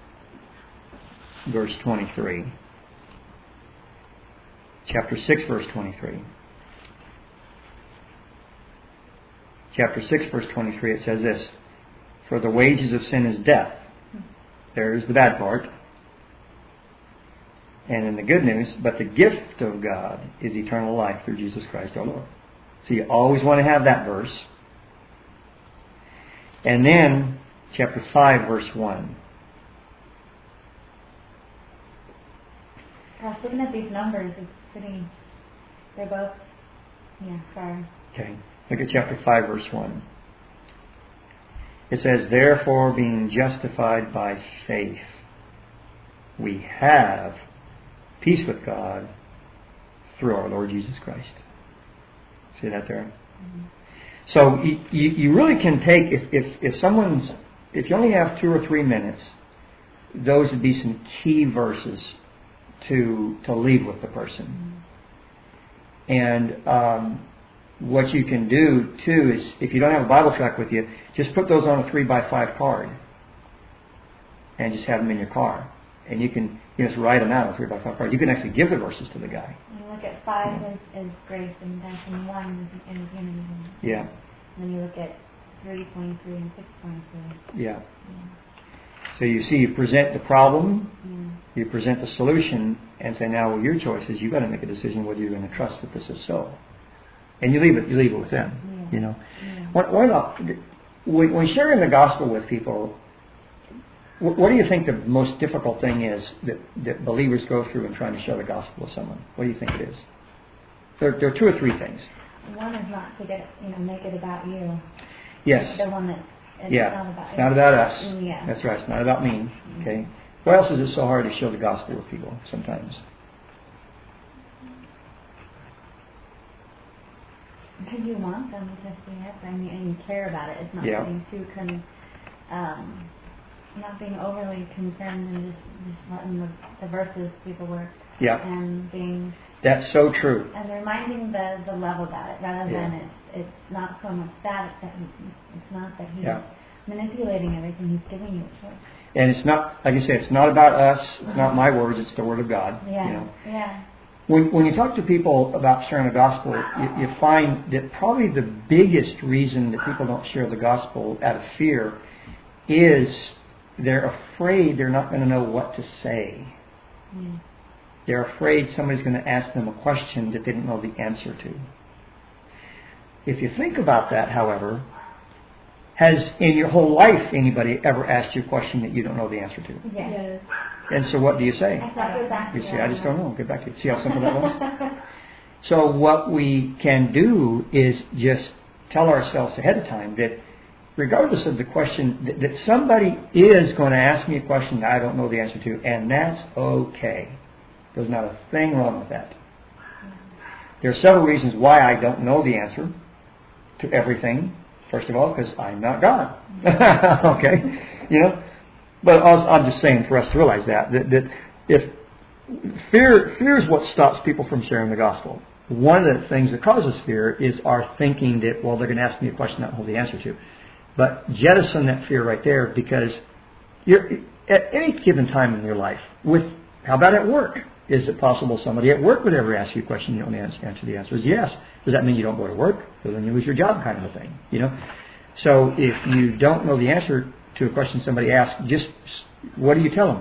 Speaker 1: verse twenty-three. Chapter six, verse twenty-three. chapter six, verse twenty-three, it says this, "For the wages of sin is death." There's the bad part. And in the good news, "But the gift of God is eternal life through Jesus Christ our Lord." So you always want to have that verse. And then, chapter five, verse one.
Speaker 2: Gosh, looking at these numbers, it's pretty, they're both, yeah, far.
Speaker 1: Okay, look at chapter five, verse one. It says, "Therefore, being justified by faith, we have peace with God through our Lord Jesus Christ." See that there? Mm-hmm. So you, you, you really can take, if, if, if someone's, if you only have two or three minutes, those would be some key verses to to leave with the person. Mm-hmm. And um, what you can do too is, if you don't have a Bible tract with you, just put those on a three by five card and just have them in your car. And you can you just write them out on a three by five card. You can actually give the verses to the guy.
Speaker 2: You look at five yeah. as, as grace, and then one is unity.
Speaker 1: Yeah.
Speaker 2: And then you look at three point three and six point three.
Speaker 1: Yeah. yeah. So you see, you present the problem,
Speaker 2: yeah.
Speaker 1: you present the solution, and say, now, well, your choice is you've got to make a decision whether you're going to trust that this is so. And you leave it, you leave it with them.
Speaker 2: Yeah.
Speaker 1: You know,
Speaker 2: yeah.
Speaker 1: what, what not, when, when sharing the gospel with people, what, what do you think the most difficult thing is that, that believers go through in trying to share the gospel with someone? What do you think it is? There, there are two or three things.
Speaker 2: One is not to get, you know, make it about you.
Speaker 1: Yes.
Speaker 2: The one that it's
Speaker 1: yeah.
Speaker 2: not about
Speaker 1: it's not about us.
Speaker 2: Yeah.
Speaker 1: That's right. It's not about me. Okay. Why else is it so hard to share the gospel with people sometimes?
Speaker 2: Because you want them to see it, I mean, and you care about it. It's not
Speaker 1: yeah.
Speaker 2: being too con, um, not being overly concerned and just, just letting the, the verses do the work.
Speaker 1: Yeah.
Speaker 2: And being.
Speaker 1: That's so true.
Speaker 2: And reminding the, the love about it, rather
Speaker 1: yeah.
Speaker 2: than it's it's not so much that it's that he, it's not that he's
Speaker 1: yeah.
Speaker 2: manipulating everything, he's giving you a choice.
Speaker 1: And it's not, like I say, it's not about us. It's mm-hmm. not my words. It's the word of God.
Speaker 2: Yeah.
Speaker 1: You know?
Speaker 2: Yeah.
Speaker 1: When when you talk to people about sharing the gospel, you, you find that probably the biggest reason that people don't share the gospel out of fear is they're afraid they're not going to know what to say.
Speaker 2: Mm.
Speaker 1: They're afraid somebody's going to ask them a question that they didn't know the answer to. If you think about that, however, has in your whole life anybody ever asked you a question that you don't know the answer to?
Speaker 2: Yes.
Speaker 1: And so what do you say? You say, I just don't know. Get back to it. See how simple that was? So what we can do is just tell ourselves ahead of time that regardless of the question, that, that somebody is going to ask me a question that I don't know the answer to, and that's okay. There's not a thing wrong with that. There are several reasons why I don't know the answer to everything. First of all, because I'm not God. Okay? You know? But also, I'm just saying for us to realize that, that, that if fear, fear is what stops people from sharing the gospel. One of the things that causes fear is our thinking that, well, they're going to ask me a question I don't know the answer to. But jettison that fear right there, because you're, at any given time in your life, with how about at work? Is it possible somebody at work would ever ask you a question you don't answer? The answer is yes. Does that mean you don't go to work? Well, then you lose your job, kind of a thing. You know. So if you don't know the answer to a question somebody asks, just what do you tell them?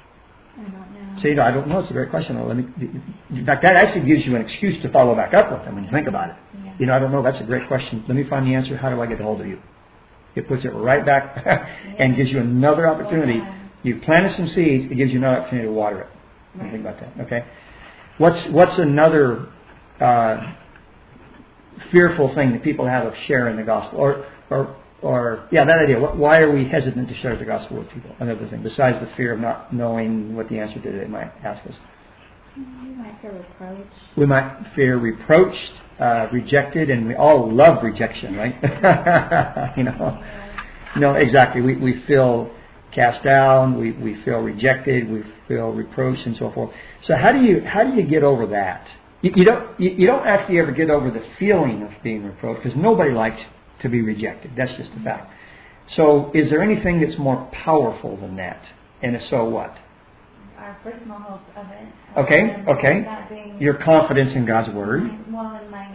Speaker 2: I don't know.
Speaker 1: Say, no, I don't know. It's a great question. Well, let me, in fact, that actually gives you an excuse to follow back up with them when you think about it.
Speaker 2: Yeah.
Speaker 1: You know, I don't know. That's a great question. Let me find the answer. How do I get a hold of you? It puts it right back and gives you another opportunity. You planted some seeds. It gives you another opportunity to water it. Right. Think about that. Okay. What's what's another uh, fearful thing that people have of sharing the gospel, or or or yeah, that idea. Why are we hesitant to share the gospel with people? Another thing, besides the fear of not knowing what the answer to they might ask us.
Speaker 3: We might fear reproach.
Speaker 1: We might fear reproached, uh, rejected, and we all love rejection, right? you know, no, exactly. We we feel cast down, we, we feel rejected, we feel reproached, and so forth. So how do you how do you get over that? You, you don't you, you don't actually ever get over the feeling of being reproached, because nobody likes to be rejected. That's just a fact. So is there anything that's more powerful than that? And if so, what?
Speaker 2: Our personal hope of it.
Speaker 1: Okay, okay. Your confidence in God's word.
Speaker 2: Well, in my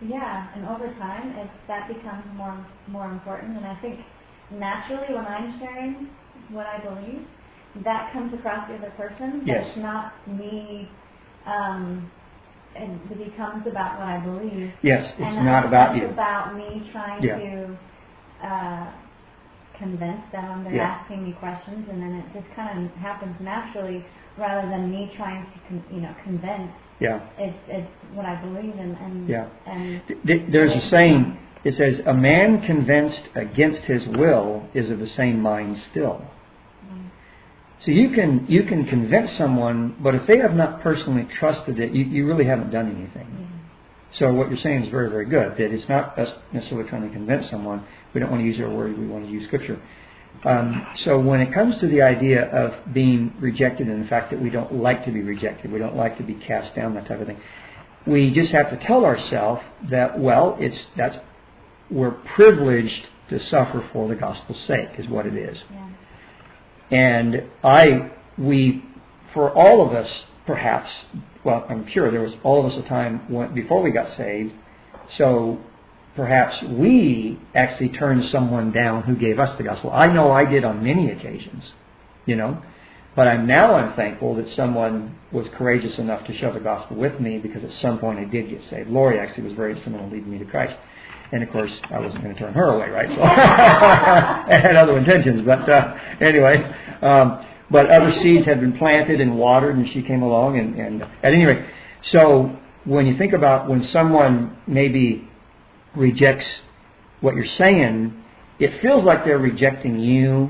Speaker 2: Yeah, and over time, it, that becomes more more important. And I think naturally, when I'm sharing what I believe, that comes across the other person.
Speaker 1: Yes.
Speaker 2: It's not me. Um, and it becomes about what I believe.
Speaker 1: Yes, it's
Speaker 2: and
Speaker 1: not about you.
Speaker 2: It's about me trying
Speaker 1: yeah.
Speaker 2: to uh, convince them. They're
Speaker 1: yeah.
Speaker 2: asking me questions, and then it just kind of happens naturally, rather than me trying to, con- you know, convince.
Speaker 1: Yeah.
Speaker 2: It's it's what I believe in, and
Speaker 1: yeah.
Speaker 2: and
Speaker 1: Th- there's a saying. It says, "A man convinced against his will is of the same mind still."
Speaker 2: Mm.
Speaker 1: So you can you can convince someone, but if they have not personally trusted it, you, you really haven't done anything.
Speaker 2: Yeah.
Speaker 1: So what you're saying is very, very good. That it's not us necessarily trying to convince someone. We don't want to use our word. We want to use Scripture. Um, so when it comes to the idea of being rejected and the fact that we don't like to be rejected, we don't like to be cast down, that type of thing, we just have to tell ourselves that, well, it's that's we're privileged to suffer for the gospel's sake, is what it is.
Speaker 2: Yeah.
Speaker 1: And I, we, for all of us, perhaps, well, I'm sure there was all of us a time when, before we got saved, so perhaps we actually turned someone down who gave us the gospel. I know I did on many occasions, you know, but I'm now I'm thankful that someone was courageous enough to share the gospel with me, because at some point I did get saved. Lori actually was very instrumental in leading me to Christ. And of course, I wasn't going to turn her away, right? So I had other intentions, but uh, anyway. Um, but other seeds had been planted and watered, and she came along. And, and at any rate, so when you think about when someone maybe rejects what you're saying, it feels like they're rejecting you,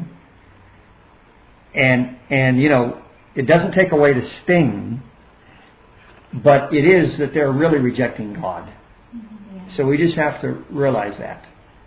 Speaker 1: and and you know it doesn't take away the sting, but it is that they're really rejecting God. So we just have to realize that.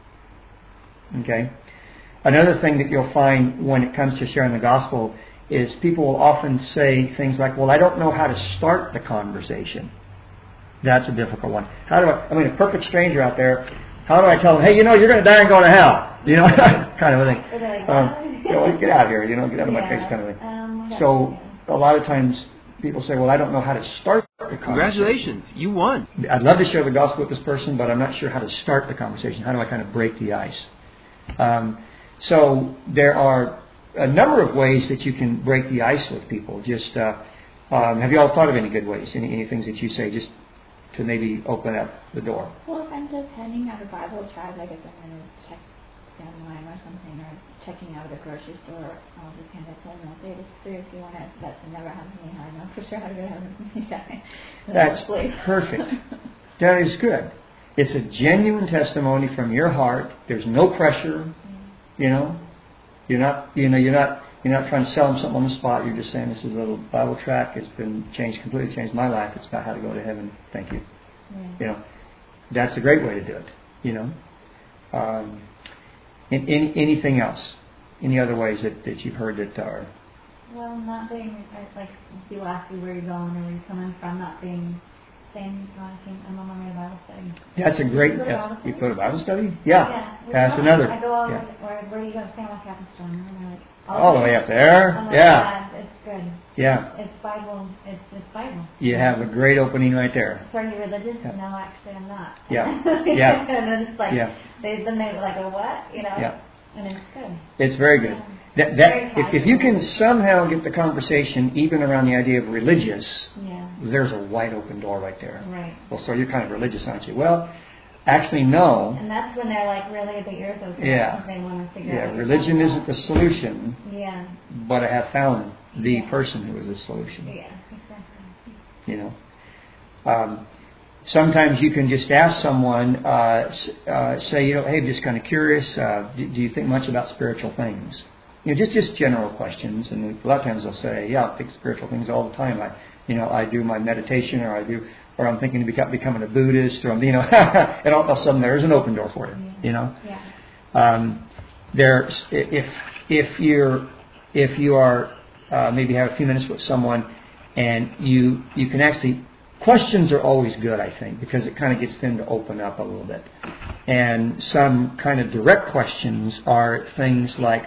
Speaker 1: Okay? Another thing that you'll find when it comes to sharing the gospel is people will often say things like, well, I don't know how to start the conversation. That's a difficult one. How do I, I mean, a perfect stranger out there, how do I tell them, hey, you know, you're going to die and go to hell? You know, kind of a thing. Um, you know, get out of here, you know, get out of my
Speaker 2: yeah.
Speaker 1: face kind of thing.
Speaker 2: Um,
Speaker 1: so a lot of times people say, well, I don't know how to start the conversation.
Speaker 4: Congratulations, you won.
Speaker 1: I'd love to share the gospel with this person, but I'm not sure how to start the conversation. How do I kind of break the ice? Um, so there are a number of ways that you can break the ice with people. Just uh, um, have you all thought of any good ways? Any, any things that you say just to maybe open up the door?
Speaker 3: Well, if I'm just handing out a Bible tract, like if I'm going to check down the line or something, or checking out at the grocery store, I'll just hand it to them and I'll say, this is free if you want it. That's never happened to me. I know for sure how to go to heaven.
Speaker 1: That's perfect. That is good. It's a genuine testimony from your heart. There's no pressure. You know, you're not. You know, you're not. You're not trying to sell them something on the spot. You're just saying, this is a little Bible tract. It's been changed, completely changed my life. It's about how to go to heaven. Thank you.
Speaker 2: Yeah.
Speaker 1: You know, that's a great way to do it. You know. Um, and any, anything else? Any other ways that, that you've heard that are?
Speaker 2: Well, not being, like, people ask you where you're going or where you're coming from, not being, saying, oh, I think I'm on my way to Bible study.
Speaker 1: That's a great,
Speaker 2: you go to
Speaker 1: that's,
Speaker 2: Bible
Speaker 1: you
Speaker 2: study?
Speaker 1: go to Bible study? Yeah.
Speaker 2: yeah
Speaker 1: That's
Speaker 2: well,
Speaker 1: another.
Speaker 2: I go all
Speaker 1: yeah.
Speaker 2: the way, or where are you going to stay on my cabin store? And they're like,
Speaker 1: all the way up there?
Speaker 2: Oh,
Speaker 1: yeah.
Speaker 2: God, it's good.
Speaker 1: Yeah.
Speaker 2: It's Bible. It's, it's Bible.
Speaker 1: You have a great opening right there.
Speaker 2: So are you religious?
Speaker 1: Yeah.
Speaker 2: No, actually, I'm not.
Speaker 1: Yeah. Yeah.
Speaker 2: And then it's like,
Speaker 1: yeah.
Speaker 2: they, then they like, a what? You know?
Speaker 1: Yeah.
Speaker 2: And it's good.
Speaker 1: It's very good.
Speaker 2: Yeah.
Speaker 1: That, that if, if you can somehow get the conversation even around the idea of religious,
Speaker 2: yeah.
Speaker 1: there's a wide open door right there.
Speaker 2: Right.
Speaker 1: Well, so you're kind of religious, aren't you? Well, actually, no.
Speaker 2: And that's when they're like really the ears open.
Speaker 1: Yeah.
Speaker 2: Because they want to figure
Speaker 1: Yeah,
Speaker 2: out.
Speaker 1: religion isn't the solution,
Speaker 2: Yeah.
Speaker 1: but I have found the
Speaker 2: Yeah.
Speaker 1: person who is the solution.
Speaker 2: Yeah, exactly.
Speaker 1: You know. Um, sometimes you can just ask someone, uh, uh, say, you know, hey, I'm just kind of curious, uh, do, do you think much about spiritual things? You know, just, just general questions. And a lot of times they'll say, yeah, I think spiritual things all the time. I, you know, I do my meditation, or I do, or I'm thinking of become, becoming a Buddhist, or I'm, you know, and all of a sudden there's an open door for you.
Speaker 2: Yeah.
Speaker 1: You know,
Speaker 2: Yeah.
Speaker 1: um, there's if if you're if you are uh, maybe have a few minutes with someone, and you you can actually. Questions are always good, I think, because it kind of gets them to open up a little bit. And some kind of direct questions are things like,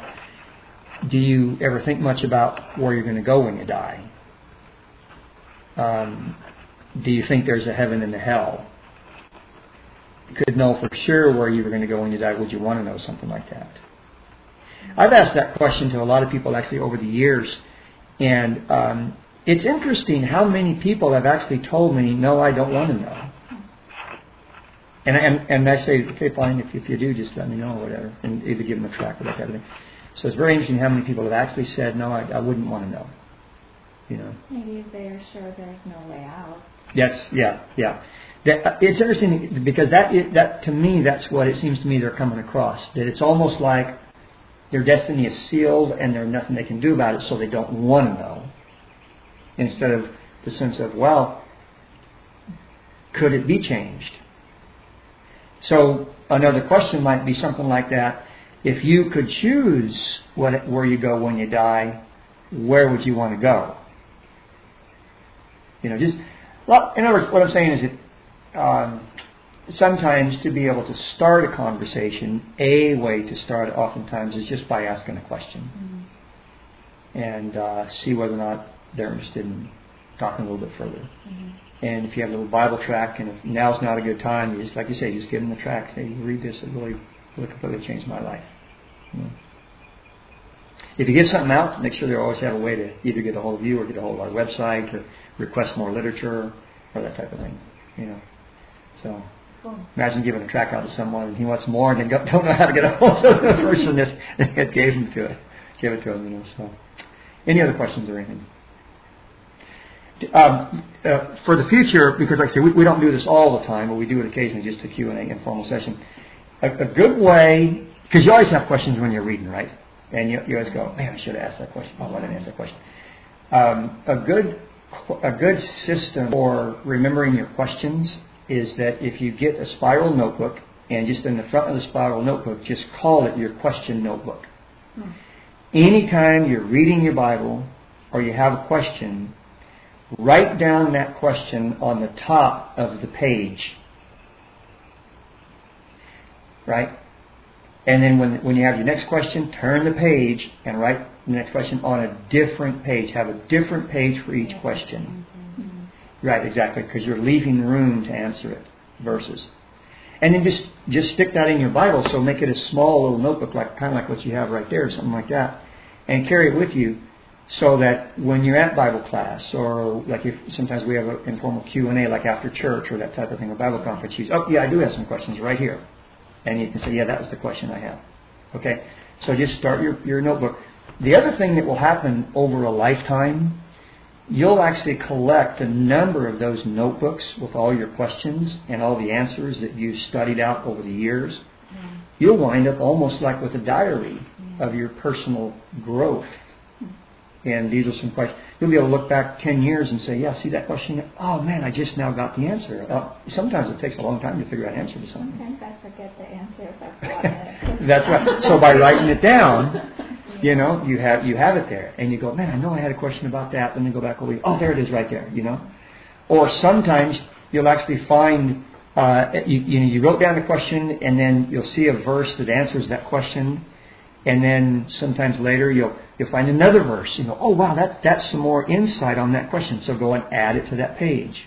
Speaker 1: do you ever think much about where you're going to go when you die? Um, do you think there's a heaven and a hell? could know for sure where you were going to go when you died, would you want to know something like that? I've asked that question to a lot of people actually over the years, and um, it's interesting how many people have actually told me, no, I don't want to know. And and, and I say, okay, fine, if, if you do, just let me know or whatever, and either give them a track or that type of thing. So it's very interesting how many people have actually said, no, I, I wouldn't want to know. You know.
Speaker 3: Maybe they're sure there's no way out.
Speaker 1: Yes, yeah, yeah. That, it's interesting because that that to me, that's what it seems to me they're coming across. That it's almost like their destiny is sealed and there's nothing they can do about it, so they don't want to know. Instead of the sense of, well, could it be changed? So another question might be something like that. If you could choose what, where you go when you die, where would you want to go? You know, just, well, in other words, what I'm saying is that um, sometimes to be able to start a conversation, a way to start oftentimes is just by asking a question. Mm-hmm. And uh, see whether or not they're interested in talking a little bit further. Mm-hmm. And if you have a little Bible tract, and if now's not a good time, you just, like you say, just give them the tract. Say, read this, it really, really completely changed my life. You know. If you give something out, make sure they always have a way to either get a hold of you or get a hold of our website or request more literature or that type of thing. You know. So cool. Imagine giving a tract out to someone and he wants more and they don't know how to get a hold of the person that, that gave him to it. Give it to him, you know. So, any other questions or anything? Um, uh, for the future, because like I say, we, we don't do this all the time, but we do it occasionally, just a Q and A informal session. A, a good way, because you always have questions when you're reading, right? And you, you always go, man, I should have asked that question. Oh, why didn't I ask that question? Um, a good a good system for remembering your questions is that if you get a spiral notebook, and just in the front of the spiral notebook, just call it your question notebook. Hmm. Anytime you're reading your Bible or you have a question, write down that question on the top of the page. Right? And then when when you have your next question, turn the page and write the next question on a different page. Have a different page for each question. Mm-hmm. Right, exactly, because you're leaving room to answer it. Verses. And then just, just stick that in your Bible, so make it a small little notebook, like kind of like what you have right there, something like that. And carry it with you, so that when you're at Bible class, or like if sometimes we have an informal Q and A, like after church or that type of thing, or Bible conference, you say, oh yeah, I do have some questions right here. And you can say, yeah, that was the question I have. Okay? So just start your, your notebook. The other thing that will happen over a lifetime, you'll actually collect a number of those notebooks with all your questions and all the answers that you've studied out over the years. Yeah. You'll wind up almost like with a diary yeah. of your personal growth. And these are some questions. You'll be able to look back ten years and say, yeah, see that question? Oh, man, I just now got the answer. Uh, sometimes it takes a long time to figure out an answer to something.
Speaker 3: Sometimes I forget the answer if I've got it.
Speaker 1: That's right. So by writing it down, you know, you have you have it there. And you go, man, I know I had a question about that. Then you go back over, oh, there it is right there, you know. Or sometimes you'll actually find, uh, you, you know, you wrote down a question and then you'll see a verse that answers that question. And then sometimes later you'll you'll find another verse. You know, oh wow, that's that's some more insight on that question. So go and add it to that page.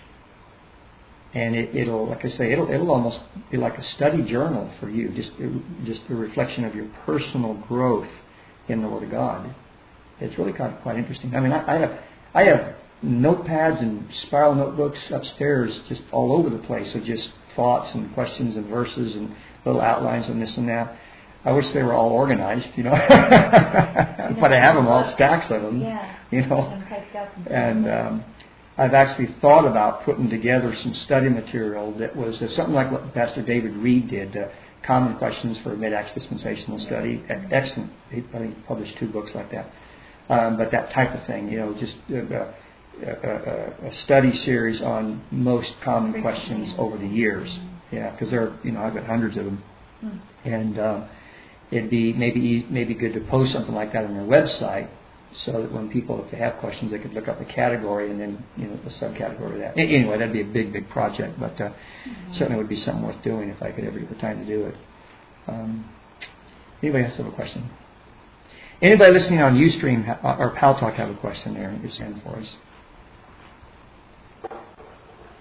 Speaker 1: And it, it'll, like I say, it'll it'll almost be like a study journal for you, just just a reflection of your personal growth in the Word of God. It's really quite quite interesting. I mean, I, I have I have notepads and spiral notebooks upstairs, just all over the place, of just thoughts and questions and verses and little outlines and this and that. I wish they were all organized, you know, but I have them all, stacks of them,
Speaker 2: yeah.
Speaker 1: you know, and um, I've actually thought about putting together some study material that was uh, something like what Pastor David Reed did, uh, Common Questions for Mid-Acts Dispensational Study. Excellent. He, I think he published two books like that. Um, but that type of thing, you know, just uh, a, a, a study series on most common questions over the years. Yeah, because there are, you know, I've got hundreds of them. And um, it'd be maybe maybe good to post something like that on their website, so that when people, if they have questions, they could look up a category and then, you know, a subcategory of that. Anyway, that'd be a big, big project, but uh, mm-hmm. certainly would be something worth doing if I could ever get the time to do it. Um, anybody else have a question? Anybody listening on Ustream or Paltalk have a question there? Just stand for us.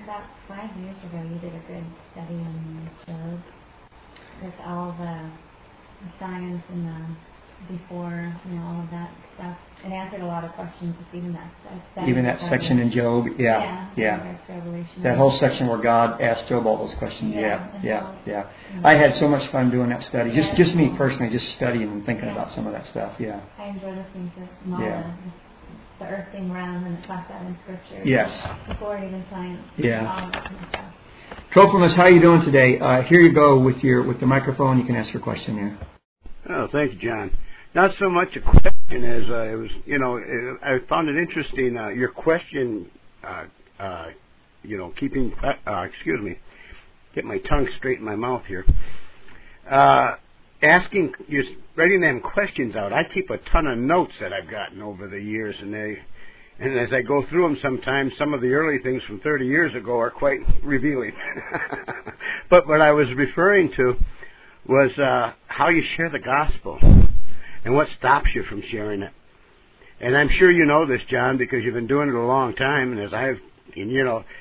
Speaker 2: About five years ago, you did a good study on Job with all the science and the before, you know, all of that stuff. It answered a lot of questions, just even that stuff.
Speaker 1: Even that section in Job, yeah, yeah.
Speaker 2: yeah.
Speaker 1: That whole section where God asked Job all those questions, yeah, yeah, yeah. yeah.
Speaker 2: Mm-hmm.
Speaker 1: I had so much fun doing that study. Just,
Speaker 2: yeah,
Speaker 1: just me
Speaker 2: cool.
Speaker 1: personally, just studying and thinking
Speaker 2: yeah.
Speaker 1: about some of that stuff, yeah.
Speaker 2: I enjoy listening to all
Speaker 1: yeah.
Speaker 2: the, the earth being round and the talks out in Scripture.
Speaker 1: Yes.
Speaker 2: Before even science.
Speaker 1: Yeah.
Speaker 2: All of that kind of stuff.
Speaker 1: Trophimus, how are you doing today? Uh, here you go with your with the microphone. You can ask your question here.
Speaker 4: Oh, thank you, John. Not so much a question as uh, it was, you know, I found it interesting, uh, your question, uh, uh, you know, keeping, uh, excuse me, get my tongue straight in my mouth here. Uh, asking, you're writing them questions out. I keep a ton of notes that I've gotten over the years, and they, and as I go through them sometimes, some of the early things from thirty years ago are quite revealing. But what I was referring to was uh, how you share the gospel and what stops you from sharing it. And I'm sure you know this, John, because you've been doing it a long time, and as I've, and, you know,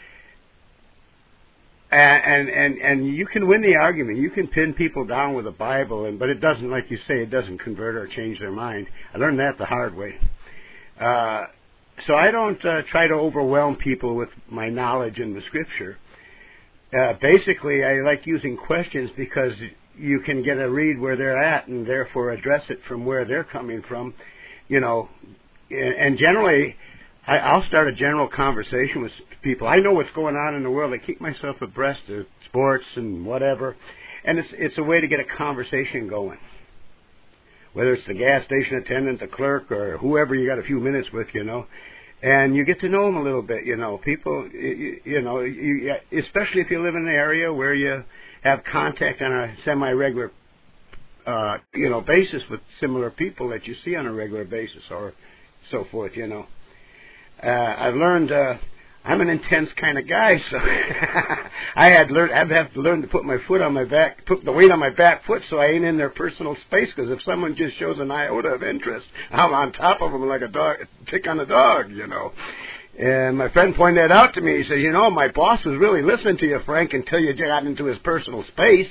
Speaker 4: and, and and you can win the argument. You can pin people down with the Bible, and but it doesn't, like you say, it doesn't convert or change their mind. I learned that the hard way. Uh, so I don't uh, try to overwhelm people with my knowledge in the Scripture. Uh, basically, I like using questions because you can get a read where they're at and therefore address it from where they're coming from, you know. And generally, I, I'll start a general conversation with people. I know what's going on in the world. I keep myself abreast of sports and whatever. And it's it's a way to get a conversation going. Whether it's the gas station attendant, the clerk, or whoever you got a few minutes with, you know. And you get to know them a little bit, you know. People, you, you know, you, especially if you live in an area where you have contact on a semi-regular, uh, you know, basis with similar people that you see on a regular basis, or so forth, you know. Uh, I've learned uh, I'm an intense kind of guy, so I had learned I'd have to learn to put my foot on my back, put the weight on my back foot, so I ain't in their personal space. Because if someone just shows an iota of interest, I'm on top of them like a dog, tick on a dog, you know. And my friend pointed that out to me. He said, you know, my boss was really listening to you, Frank, until you got into his personal space.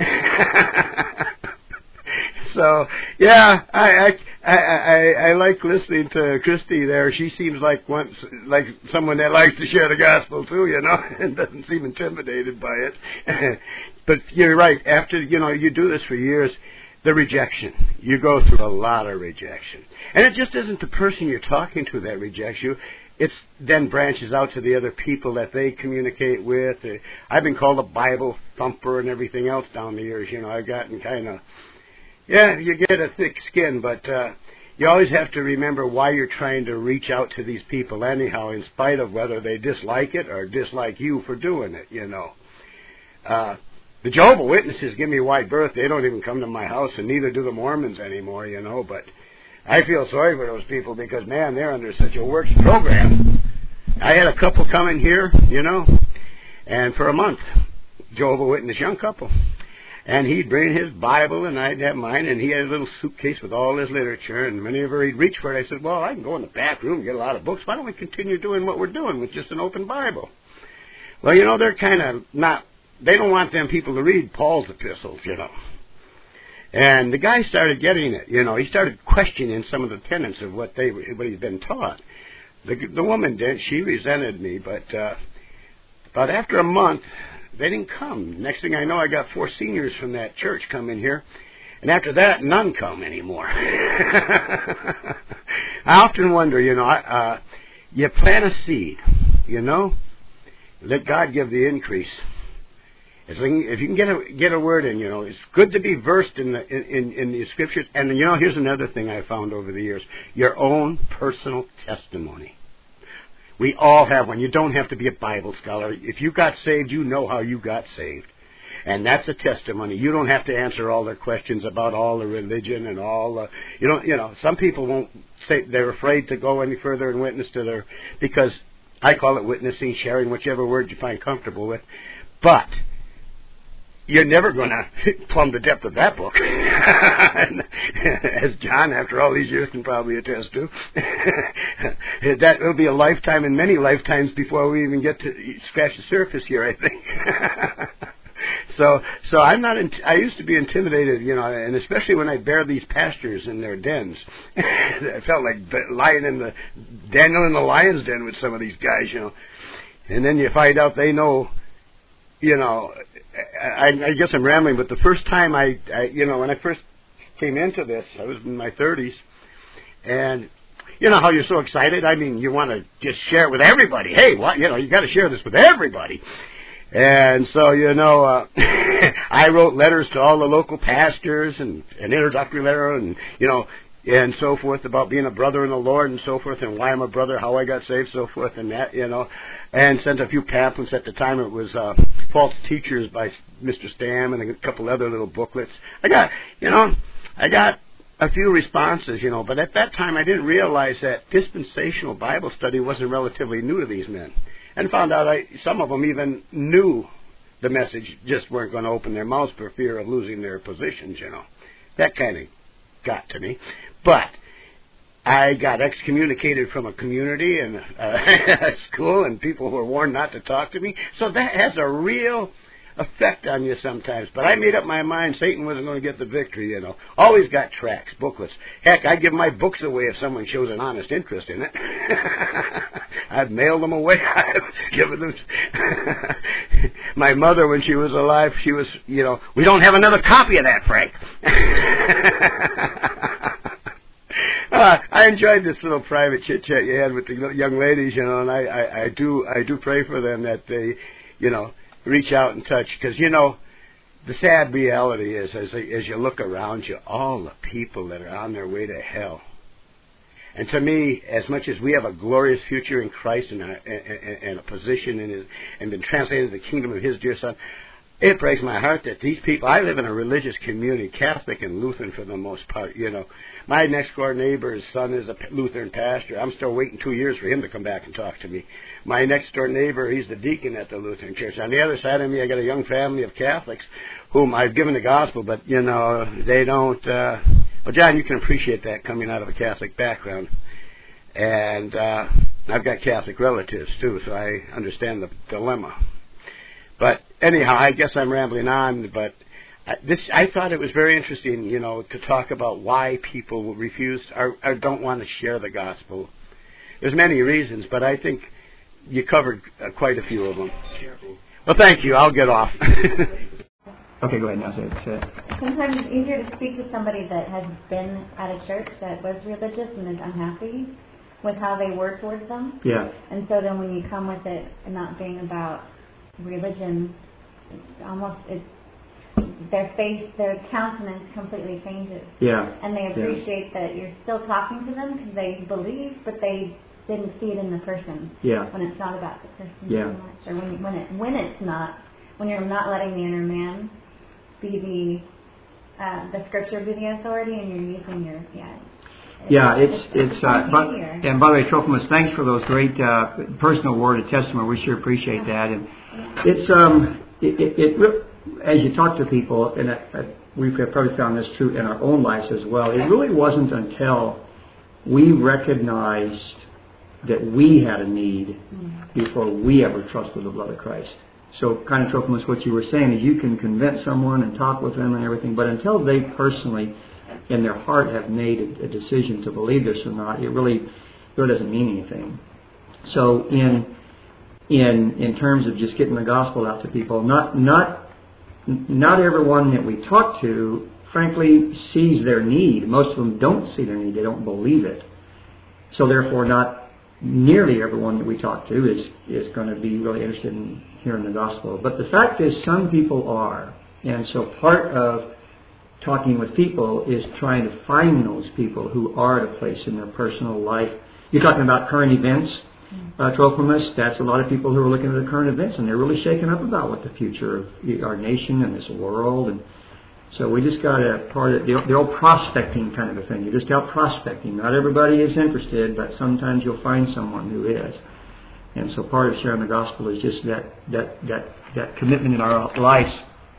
Speaker 4: So, yeah, I, I I I I like listening to Christy there. She seems like once like someone that likes to share the gospel too, you know, and doesn't seem intimidated by it. But you're right. After, you know, you do this for years, the rejection. You go through a lot of rejection. And it just isn't the person you're talking to that rejects you. It's then branches out to the other people that they communicate with. I've been called a Bible thumper and everything else down the years. You know, I've gotten kind of, yeah, you get a thick skin, but uh, you always have to remember why you're trying to reach out to these people anyhow, in spite of whether they dislike it or dislike you for doing it, you know. Uh, the Jehovah's Witnesses give me wide berth. They don't even come to my house, and neither do the Mormons anymore, you know, but I feel sorry for those people because, man, they're under such a works program. I had a couple come in here, you know, and for a month, Jehovah's Witness, young couple. And he'd bring his Bible, and I'd have mine, and he had a little suitcase with all his literature, and whenever he'd reach for it, I said, well, I can go in the back room and get a lot of books. Why don't we continue doing what we're doing with just an open Bible? Well, you know, they're kind of not, they don't want them people to read Paul's epistles, you know. And the guy started getting it, you know. He started questioning some of the tenets of what they what he'd been taught. The the woman did. She resented me, but uh, but after a month, they didn't come. Next thing I know, I got four seniors from that church come in here, and after that, none come anymore. I often wonder, you know, uh, you plant a seed, you know, let God give the increase. If you can get a get a word in, you know, it's good to be versed in the in, in the Scriptures. And you know, here's another thing I found over the years: your own personal testimony. We all have one. You don't have to be a Bible scholar. If you got saved, you know how you got saved, and that's a testimony. You don't have to answer all their questions about all the religion and all the. You don't. You know, some people won't say they're afraid to go any further and witness to their because I call it witnessing, sharing, whichever word you find comfortable with, but you're never going to plumb the depth of that book, as John, after all these years, can probably attest to. That will be a lifetime and many lifetimes before we even get to scratch the surface here, I think. So, so I'm not. In, I used to be intimidated, you know, and especially when I bear these pastors in their dens. I felt like lying in the Daniel in the lion's den with some of these guys, you know. And then you find out they know, you know. I, I guess I'm rambling, but the first time I, I, you know, when I first came into this, I was in my thirties, and you know how you're so excited. I mean, you want to just share it with everybody. Hey, what? You know, you got to share this with everybody. And so, you know, uh, I wrote letters to all the local pastors and an introductory letter and, you know, and so forth about being a brother in the Lord and so forth and why I'm a brother, how I got saved, so forth and that, you know, and sent a few pamphlets. At the time it was uh, False Teachers by Mister Stam and a couple other little booklets. I got, you know, I got a few responses, you know, but at that time I didn't realize that dispensational Bible study wasn't relatively new to these men. And found out I, some of them even knew the message, just weren't going to open their mouths for fear of losing their positions, you know. That kind of got to me. But I got excommunicated from a community and uh, a school, and people were warned not to talk to me. So that has a real effect on you sometimes. But I made up my mind Satan wasn't going to get the victory, you know. Always got tracts, booklets. Heck, I'd give my books away if someone shows an honest interest in it. I'd mail them away. I'd give them. My mother, when she was alive, she was, you know, we don't have another copy of that, Frank. uh, I enjoyed this little private chit chat you had with the young ladies, you know, and I, I, I do, I do pray for them that they, you know, reach out and touch, because, you know, the sad reality is, as, as you look around you, all the people that are on their way to hell. And to me, as much as we have a glorious future in Christ and a, and, and a position in His, and been translated into the kingdom of His dear Son, it breaks my heart that these people, I live in a religious community, Catholic and Lutheran for the most part, you know. My next door neighbor's son is a Lutheran pastor. I'm still waiting two years for him to come back and talk to me. My next door neighbor, he's the deacon at the Lutheran church. On the other side of me, I got a young family of Catholics whom I've given the gospel, but, you know, they don't, uh, well, John, you can appreciate that coming out of a Catholic background. And uh, I've got Catholic relatives, too, so I understand the dilemma. But anyhow, I guess I'm rambling on, but I, this I thought it was very interesting, you know, to talk about why people refuse or, or don't want to share the gospel. There's many reasons, but I think you covered uh, quite a few of them. Well, thank you. I'll get off.
Speaker 1: Okay, go ahead now. Say it. Say it.
Speaker 2: Sometimes it's easier to speak to somebody that has been at a church that was religious and is unhappy with how they were towards them.
Speaker 1: Yeah.
Speaker 2: And so then when you come with it not being about religion, it's almost it's their face, their countenance completely changes.
Speaker 1: Yeah.
Speaker 2: And they appreciate yeah. that you're still talking to them because they believe, but they didn't see it in the person.
Speaker 1: Yeah.
Speaker 2: When it's not about the person
Speaker 1: yeah.
Speaker 2: so much, or when when it when it's not, when you're not letting the inner man be the uh, the scripture be the authority, and you're using your yeah.
Speaker 1: Yeah, it's it's, it's uh, but, and by the way, Trophimus, thanks for those great uh, personal word of testimony. We sure appreciate that, and
Speaker 2: yeah.
Speaker 1: it's um it, it, it as you talk to people, and I, I, we've probably found this true in our own lives as well. It really wasn't until we recognized that we had a need mm. before we ever trusted the blood of Christ. So, kind of, Trophimus, what you were saying is you can convince someone and talk with them and everything, but until they personally in their heart have made a, a decision to believe this or not, it really really doesn't mean anything. So in in in terms of just getting the gospel out to people, not not not everyone that we talk to, frankly, sees their need. Most of them don't see their need; they don't believe it. So therefore, not nearly everyone that we talk to is is going to be really interested in hearing the gospel. But the fact is, some people are, and so part of talking with people is trying to find those people who are at a place in their personal life. You're talking about current events, uh, Trophimus. That's a lot of people who are looking at the current events, and they're really shaken up about what the future of our nation and this world. And so we just got a part of the, the old prospecting kind of a thing. You're just out prospecting. Not everybody is interested, but sometimes you'll find someone who is. And so part of sharing the gospel is just that that that, that commitment in our lives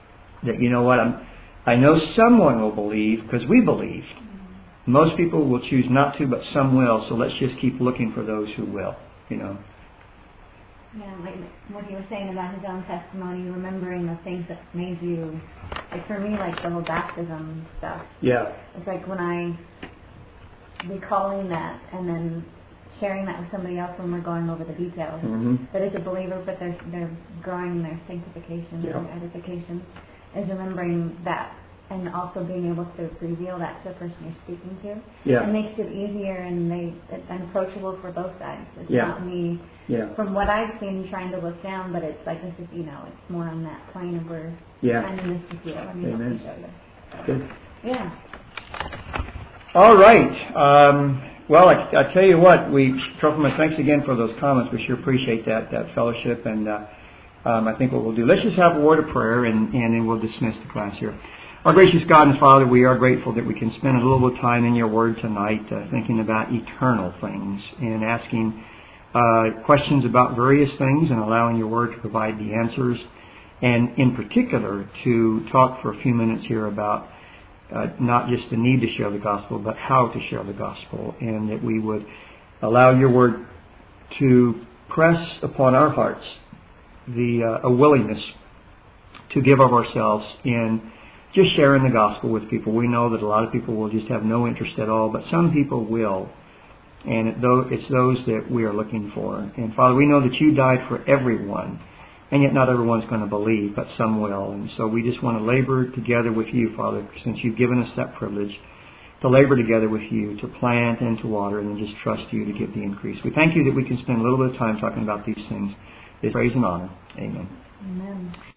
Speaker 1: That, you know what, I'm, I know someone will believe because we believe. Most people will choose not to, but some will. So let's just keep looking for those who will, you know.
Speaker 2: Yeah, like what he was saying about his own testimony, remembering the things that made you, like for me, like the whole baptism stuff.
Speaker 1: Yeah.
Speaker 2: It's like when I recalling that and then sharing that with somebody else when we're going over the details.
Speaker 1: Mm-hmm.
Speaker 2: That is a believer, but they're they're growing in their sanctification
Speaker 1: Yeah.
Speaker 2: and edification, is remembering that and also being able to reveal that to the person you're speaking to.
Speaker 1: Yeah.
Speaker 2: It makes it easier and they and approachable for both sides. It's
Speaker 1: Yeah.
Speaker 2: not me,
Speaker 1: Yeah.
Speaker 2: from what I've seen, trying to look down, but it's like this is, you know, it's more on that plane of where
Speaker 1: Yeah.
Speaker 2: I'm in this with you. Let me help
Speaker 1: Amen.
Speaker 2: you show you.
Speaker 1: Good.
Speaker 2: Yeah.
Speaker 1: All right. Um, well, I, I tell you what, we, Trophimus, thanks again for those comments. We sure appreciate that that fellowship, and uh, um, I think what we'll do, let's just have a word of prayer, and, and then we'll dismiss the class here. Our gracious God and Father, we are grateful that we can spend a little bit of time in your Word tonight, uh, thinking about eternal things and asking uh, questions about various things, and allowing your Word to provide the answers, and in particular to talk for a few minutes here about Uh, not just the need to share the gospel, but how to share the gospel, and that we would allow your word to press upon our hearts the uh, a willingness to give of ourselves in just sharing the gospel with people. We know that a lot of people will just have no interest at all, but some people will, and it, though it's those that we are looking for. And Father, we know that you died for everyone. And yet not everyone's going to believe, but some will. And so we just want to labor together with you, Father, since you've given us that privilege, to labor together with you, to plant and to water, and then just trust you to give the increase. We thank you that we can spend a little bit of time talking about these things. Praise and honor. Amen.
Speaker 2: Amen.